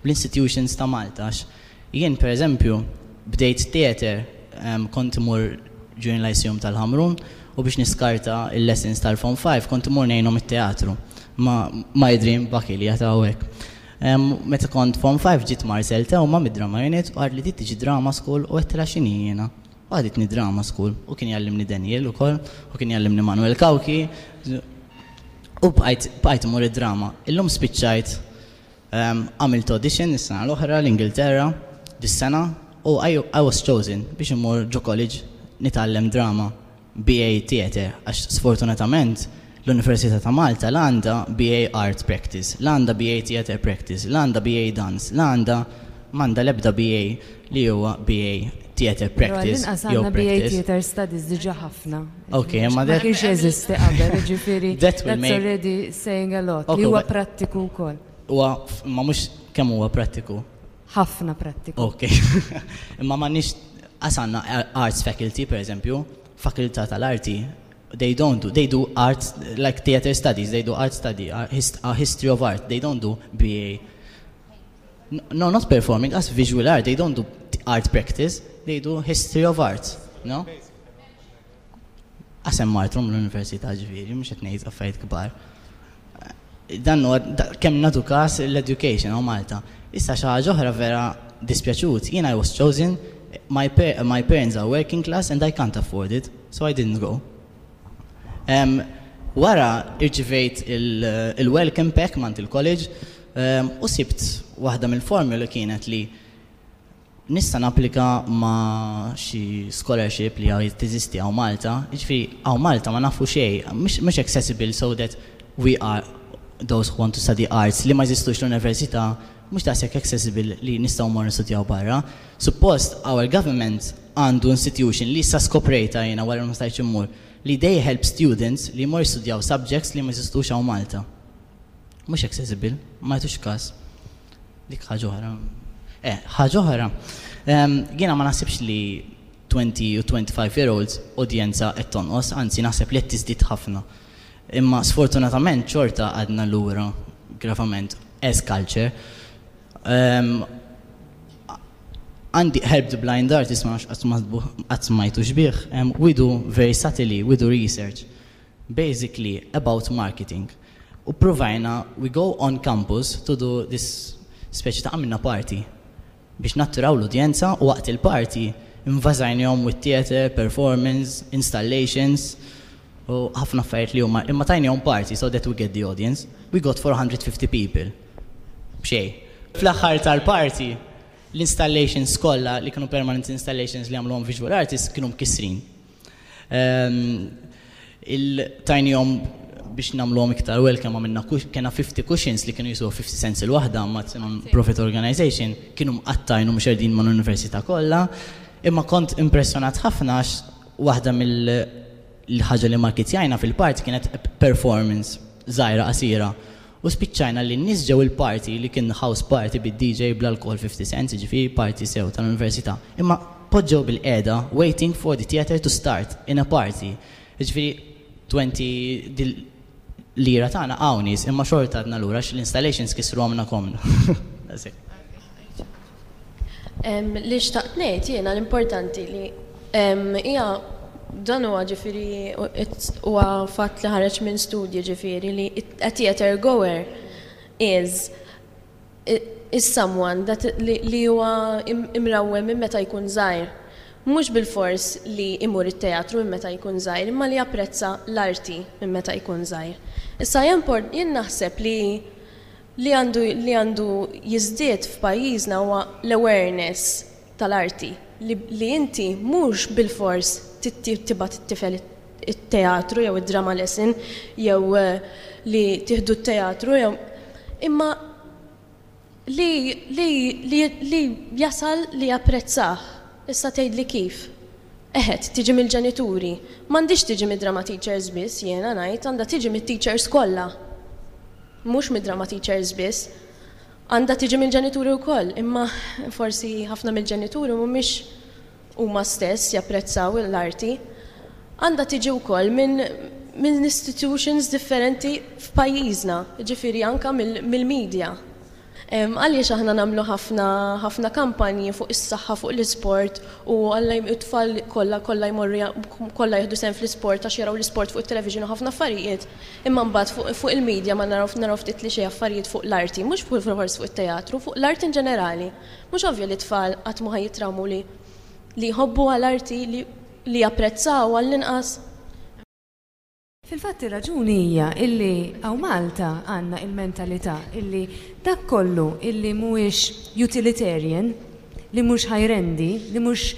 bl-institutions ta' Malta. Jien per eżempju bdejt theater kont imur during l-ICM tal-Ħamrun u biex niskarta il-lessons tal-Form 5 kont imur ngħinhom it-teatru. Ma jidrim baki li jatawek. Meta kont Form 5 ġiet Marcel Tewma mid-drama unit u għad li tiġi drama school u għettila xini jiena. U għaditni drama school u kien jallimni Daniel u kol u kien jallimni Manuel Kawki u bqajt imur id-drama. Illum spiċċajt għamilt audition is-sena l-oħra l-Ingilterra dis-sena u I was chosen biex imur ġo college nitgħallem drama BA Theatre għax sfortunatament l-Università ta' Malta l-għanda BA Art Practice, l-għanda BA Theatre Practice, l-għanda BA Dance, l-għanda manda lebda BA li huwa BA Theatre Practice. Għanna BA Theatre Studies diġa ħafna. Ok, ma Ma kienx jeżisti qabel, ġifieri that's already saying a lot. Li huwa prattiku wkoll. Ma mhux kemm huwa prattiku. Ħafna prattiku. Ok. Imma ma nix għasanna arts faculty, per eżempju, fakultà tal-arti, they do art, like theater studies, they do art study, history of art, they don't do BA. No, not performing, as visual art, they don't do art practice, they do history of art, no? Asem martrum l-Università ġviri, mux etnejt għaffajt kbar. Dannu, kem natu kas l-education u Malta. Issa xaħġa oħra vera dispjaċut. I was chosen, my parents are working class and I can't afford it, so I didn't go. Wara irċivejt il-welcome pack mant il-college u sibt waħda mill-formula kienet li nista napplika ma xi scholarship li għaw tiżisti għaw Malta, ġifiri għaw Malta ma nafu xej, mux accessible so that we are those who want to study arts li ma jizistux l-università, mux daqsek accessible li nistaw mor nistudjaw barra. Suppost our government għandu institution li sa skoprejta jena wara nistajċ immur li they help students li mor jistudjaw subjects li ma jizistux għaw Malta. Mux accessible, ma jtux kas. Dik ħagħuħra. ħagħuħra. Jiena ma nasibx li 20 u 25-year-olds udjenza qed tonqos, anzi naħseb li qed tiżdied ħafna. Imma sfortunatament xorta għadna lura gravament as culture. Għandi Help the Blind Artist ma għatmajtu xbieħ. We do very subtly, we do research basically about marketing. U provajna, we go on campus to do this speċi ta' għamilna party biex natturaw l-udjenza u waqt il-party invażajnihom with theater, performance, installations u ħafna affarijiet li huma imma tajnihom party so that we get the audience. We got 450 people. B'xej. Fl-aħħar tal-party l-installations kollha li kienu permanent installations li għamluhom visual artists kienu mkissrin. Il-tajnihom biex namluhom iktar welcome għamilna kena 50 cushions li kienu jisuwa 50 cents il-waħda ma non-profit organization kienu mqattajnu mhux qegħdin mal-università kollha, imma kont impressjonat ħafna għax waħda mill-ħaġa li marketjajna fil-party kienet performance żgħira qasira. U spiċċajna li n-nies ġew il-party li kien house party bid-DJ bl-alkohol 50 cents, ġifieri party sew tal-università. Imma poġġew bil-qiegħda waiting for the theater to start in a party. Ġifieri 20 lira tagħna hawnnies imma xorta għadna lura l-installations kisru għamna komna. Li xtaqt ngħid jiena l-importanti li hija dan huwa ġifieri huwa fatt li ħareġ minn studji ġifieri li a theater goer is someone that li huwa imrawwem minn meta jkun żgħir. Mhux bil-fors li imur it-teatru minn meta jkun żgħir, imma li japprezza l-arti minn meta jkun żgħir. Issa jien naħseb li għandu jiżdied f'pajjiżna huwa l-awareness tal-arti li inti mhux bil-fors tibgħat it-tifel it-teatru jew id-drama lesson jew li tieħdu t-teatru jew imma li jasal li japprezzah. Issa tgħidli kif. Eħed tiġi mill-ġenituri. M'għandix tiġi mid-drama teachers biss, jiena ngħid għandha tiġi mit-teachers kollha. Mhux mid-drama teachers biss. Għandha tiġi mill-ġenituri wkoll, imma forsi ħafna mill-ġenituri mhumiex huma stess japprezzaw l-arti. Għandha tiġi wkoll minn institutions differenti f'pajjiżna, ġifieri anke mill-media. Għaliex aħna nagħmlu ħafna kampanji fuq is-saħħa fuq l-isport u għalla it-tfal kollha jmorru kollha jieħdu sehem fl-isport għax jaraw l-isport fuq it-television u ħafna affarijiet. Imma mbagħad fuq il-medja ma naraw ftit li xi affarijiet fuq l-arti, mhux forsi fuq it-teatru, fuq l-art in ġenerali. Mhux ovvja li t-tfal qatt ma ħajjitramu li jħobbu għall-arti li japprezzaw għall-inqas. Fil-fatti raġuni hija illi għaw Malta għandna il-mentalità illi dak kollu illi mhuwiex utilitarian, li mhux ħajrendi, li mhux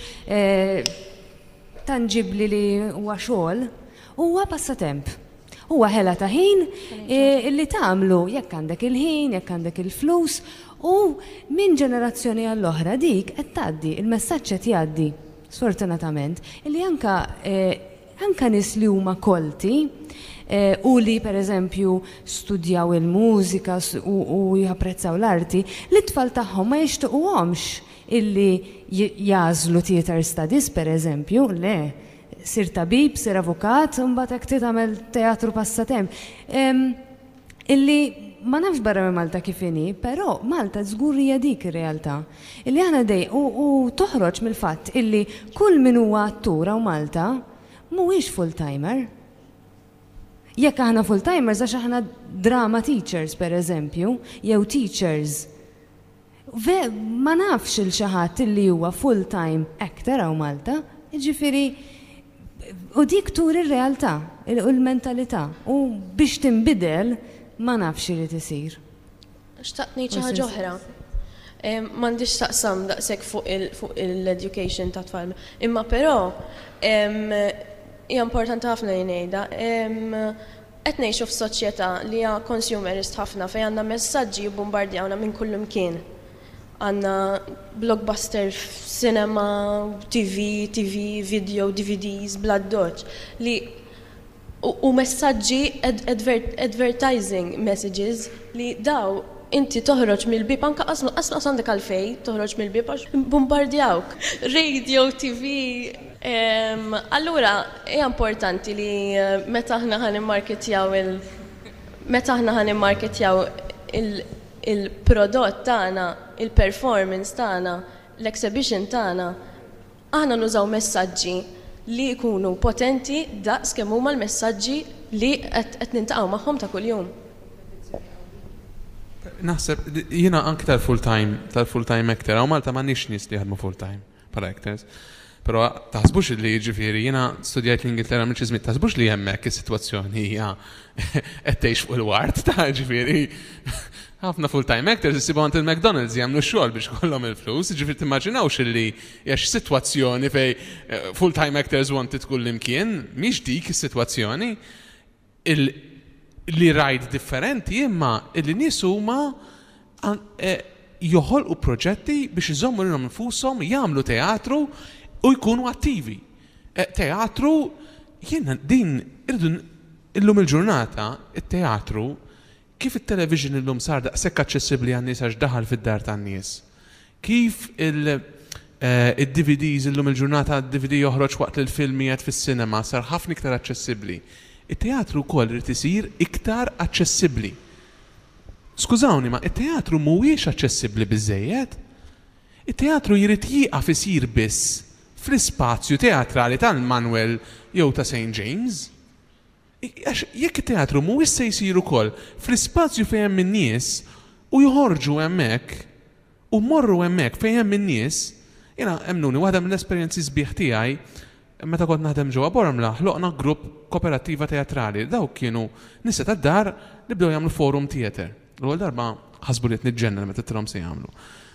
tangibli li huwa xogħol, huwa passatemp. Huwa ħela ta' ħin illi tagħmlu jekk għandek il-ħin, jekk għandek il-flus u minn ġenerazzjoni għall-oħra dik qed tgħaddi, il-messaġġ qed jgħaddi sfortunatament illi anka nies li huma kolti u li pereżempju studjaw il-mużika u japprezzaw l-arti, li t-tfal tagħhom ma jixtiequhomx illi jażlu theater studies pereżempju, le, sir tabib, sir avukat, mbagħad hekk tagħmel teatru passatemp. Illi ma nafx barra minn Malta kif inhi, però Malta żgur hija dik ir-realtà. Illi aħna dej u toħroġ mill-fatt illi kull min huwa attur hawn Malta mhuwiex full-timer. Jekk aħna full-timers għax aħna drama teachers pereżempju, jew teachers. Ma nafx il xi ħadd illi huwa full-time actor hawn Malta, jiġifieri u dik tur ir-realtà, u l-mentalità. U biex tinbidel ma nafx irid isir. Xtaqt ngħid xi ħaġa oħra. M'għandix taqsam daqshekk fuq l-education ta' tfal. Imma però hija importanti ħafna li ngħidha. Qed ngħixu f'soċjetà li hija consumerist ħafna fejn għandna messaġġi jibbombardjawna minn kull imkien. Għandna blockbuster cinema, TV, video, DVDs, bla doċ li u messaġġi advertising messages li daw inti toħroġ mill-bib anke qasna għandek għalfej toħroġ mill-bib għax bombardjawk. Radio, TV. Allura hija importanti li meta aħna ħanimmarketjaw il-prodott tagħna, il-performance tagħna, l-exhibition tagħna, aħna nużaw messaġġi li jkunu potenti daqs kemm huma l-messaġġi li qed nintaqgħu magħhom ta' kuljum. Naħseb jiena anke tal-full-time actor, hawn Malta m'għandniex nies li jaħdmu full-time bħala actors. Però taħsbux li jiġifieri jiena studjajt l-Ingilterra minn xi żmien, taħsbux li hemmhekk is-sitwazzjoni hija qed tgħix fuq il-wart ta' ġifieri. Ħafna full-time actors isibu għand il-McDonald's jagħmlu x-xogħol biex kollhom il-flus, ġifieri timmaġinawx illi hija xi sitwazzjoni fejn full-time actors wanted kull imkien, mhix dik is-sitwazzjoni. Li rajt differenti imma illi nies huma joħolqu proġetti biex iżommu lilhom infushom jagħmlu teatru u jkunu attivi. Teatru, jiena din irdu illum il-ġurnata, it-teatru kif it-television illum sar daqshekk aċċessibbli għan-nies għax daħal fid-dar tan-nies. Kif il-DVDs illum il-ġurnata DVD joħroġ waqt il-film qiegħed fis-sinema sar ħafna iktar aċċessibbli. it-teatru wkoll irid isir iktar aċċessibbli. Skużawni, ma it-teatru mhuwiex aċċessibbli biżżejjed. It-teatru jrid jieqaf isir biss fl-ispazju teatrali tal-Manuel jew ta' St. James. Jekk it-teatru mhuwiex se jsir ukoll fl-ispazju fejn hemm in-nies u joħorġu hemmhekk u morru hemmhekk fejn hemm in-nies, jiena hemmnuni waħda mill-esperjenzi sbieħ tiegħi meta kont naħdem ġewwa Bormla, ħloqna grupp kooperattiva teatrali. Dawk kienu nisa tad-dar li bdew jagħmlu forum theater. L-ewwel darba ħasbu li qed niġġenna meta tilhom se jagħmlu.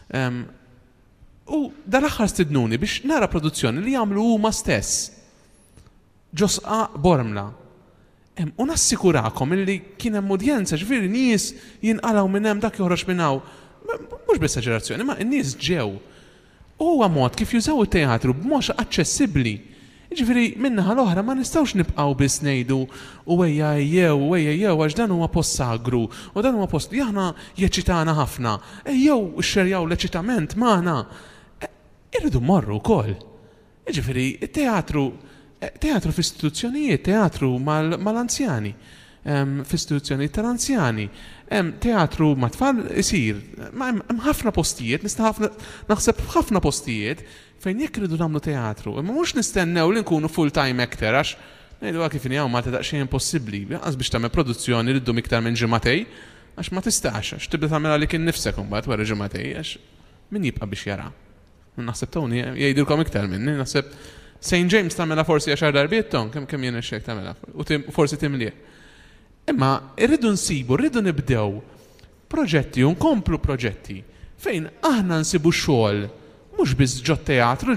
U dal-aħħar stidnuni biex nara produzzjoni li jagħmlu huma stess. Ġosqa Bormla. U nassikurakom illi kien hemm udjenza, ġifieri nies jinqalgħu minn hemm dak joħroġ minn hawn. Mhux b'esaġerazzjoni, ma n-nies ġew. Huwa mod kif jużaw it-teatru b'mod aċċessibbli. Ġifieri min-naħa l-oħra ma nistgħux nibqgħu biss ngħidu u ejja jew għax dan huwa post sagru u dan huwa post li aħna jeċitana ħafna. Jew xxerjaw l-eċitament magħna. Irridu morru wkoll. Ġifieri it-teatru f'istituzzjonijiet, teatru mal-anzjani. f'istituzzjoni tal-anzjani. Teatru ma' tfal isir, ma' ħafna postijiet, naħseb ħafna postijiet fejn jekk ridu nagħmlu teatru, imma mhux nistennew li nkunu full-time actor għax ngħidu kif inhi hawn Malta daqsxejn impossibbli, qas biex tagħmel produzzjoni riddu iktar minn ġimagħtej għax ma tistax, għax tibda tagħmilha li kien nifsek imbagħad wara ġimagħtej għax min jibqa' biex jara. Naħseb Tony jgħidilkom iktar minni, naħseb St. James tagħmilha forsi 10 darbiet ton, kemm jien ixxek tagħmilha u forsi timlieh. Imma rridu nsibu, rridu nibdew proġetti u nkomplu proġetti fejn aħna nsibu xogħol mhux biss ġo teatru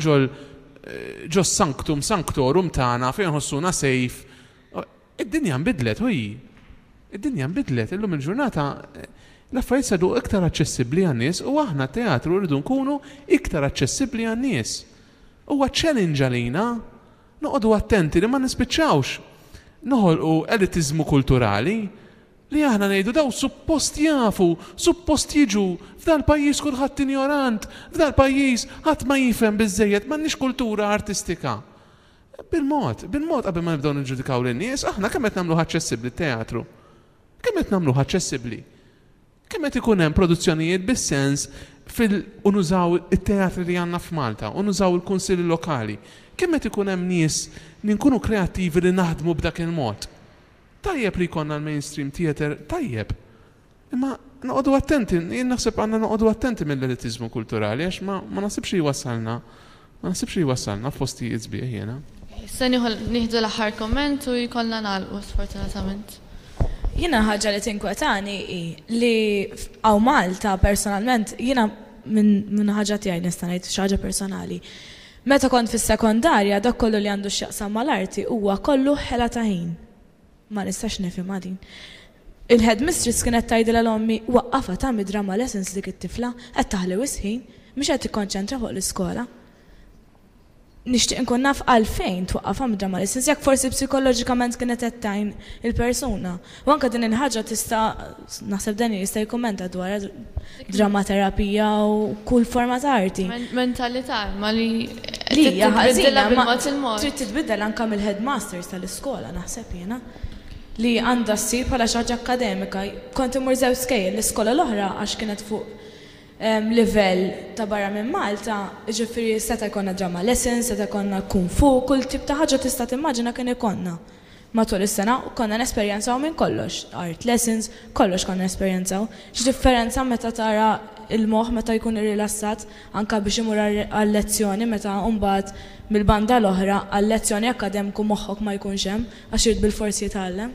ġo sanctorum tagħna fejn ħossuna sejf. Id-dinja nbidlet hui. Id-dinja nbidlet illum il-ġurnata l-affarijiet saru iktar aċċessibbli għan-nies u aħna teatru rridu nkunu iktar aċċessibbli għan-nies. Huwa challenge għalina noqogħdu attenti li ma nispiċċawx noħolqu elitizmu kulturali li aħna ngħidu daw suppost jafu, suppost jiġu f'dal pajjiż kulħadd ignorant, f'dal pajjiż ħadd ma jifhem biżżejjed m'għandniex kultura artistika. Bil-mod qabel ma nibdew niġġudikaw lin-nies, aħna kemm qed nagħmluh aċċessibbli t-teatru. Kemm qed nagħmluh aċċessibbli? Kemm qed ikun hemm produzzjonijiet bis-sens unużaw it-teatri li għandna f'Malta, unużaw il-kunsilli lokali. Kemm qed ikun hemm nies li nkunu kreattivi li naħdmu b'dak il-mod. Tajjeb li jkollna l-mainstream theater, tajjeb. Imma noqogħdu attenti, jien naħseb għandna noqogħdu attenti mill-elitizmu kulturali għax ma naħsibx jwassalna. Ma naħsibx jwassalna f'postijiet sbieħ jiena. Issa nieħdu l-aħħar komment u jkollna nagħlqu sfortunatament. Jiena ħaġa li tinkwetani li għaw Malta personalment jiena minn ħaġa tiegħi nista' ngħid xi ħaġa personali. Meta kont fis-sekondarja dak kollu li għandu x'jaqsam mal-arti huwa kollu ħela ta' ħin. Ma nistax nifhimha din. Il-headmistress kienet tgħidilha l-ommi waqqafha tagħmel drama lessons dik it-tifla qed taħli wisħin mhix qed tikkonċentra fuq l-iskola. Nixtieq nkun naf għalfejn twaqqafha drama lessons jekk forsi psikoloġikament kienet qed tgħin il-persuna. U anke din il-ħaġa tista' naħseb dan jista' jikkummenta dwar dramaterapija u kull forma ta' arti. Mentalità ma li hija ħażina trid titbiddel anke mill-headmasters tal-iskola naħseb jiena li għandha ssir bħala xi ħaġa akademika. Kont imur żewġ skejjel l-iskola l-oħra għax kienet fuq livell ta' barra minn Malta, ġifieri seta' jkollna drama lessons, seta' jkollna kung fu, kull tip ta' ħaġa tista' timmaġina kien ikollna. Matul is-sena konna nesperjenzaw minn kollox, art lessons, kollox konna nesperjenzaw. X'differenza meta tara il-moħħ meta jkun irrilassat anke biex imur għal-lezzjoni meta mbagħad mill-banda l-oħra għal-lezzjoni akademiku moħħok ma jkunx hemm għax irid bil-forsi jitgħallem.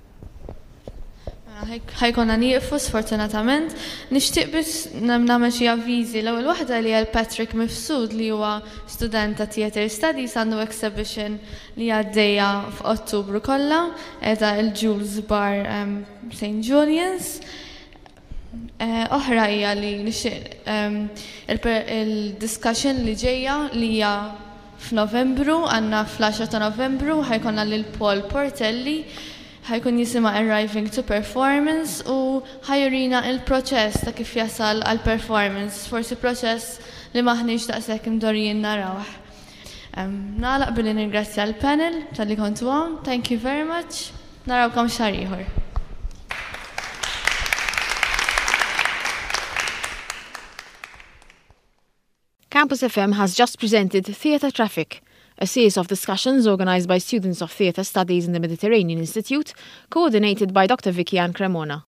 ħajkonna nieqfu sfortunatament. Nixtieq biss nagħmel xi avviżi. L-ewwel waħda li għal Patrick Mifsud li huwa student ta' Theatre Studies għandu exhibition li għaddejja f'Ottubru kollha qiegħda il-Jules Bar St. Julian's. Oħra hija li nixtieq il-discussion li ġejja li hija f'Novembru, għandna fl-10 ta' Novembru ħajkonna lil Paul Portelli ħajkun jisima Arriving to Performance u ħajurina il-proċess ta' kif jasal għal-performance, forsi proċess li maħniġ daqshekk imdorrijin narawh. Nagħlaq billi ningrazzja l-panel tal-li kontu għon. Thank you very much. Narawkom xahar ieħor. Campus FM has just presented Theatre Traffic, a series of discussions organised by students of theatre studies in the Mediterranean Institute, coordinated by Dr. Vicky Ann Cremona.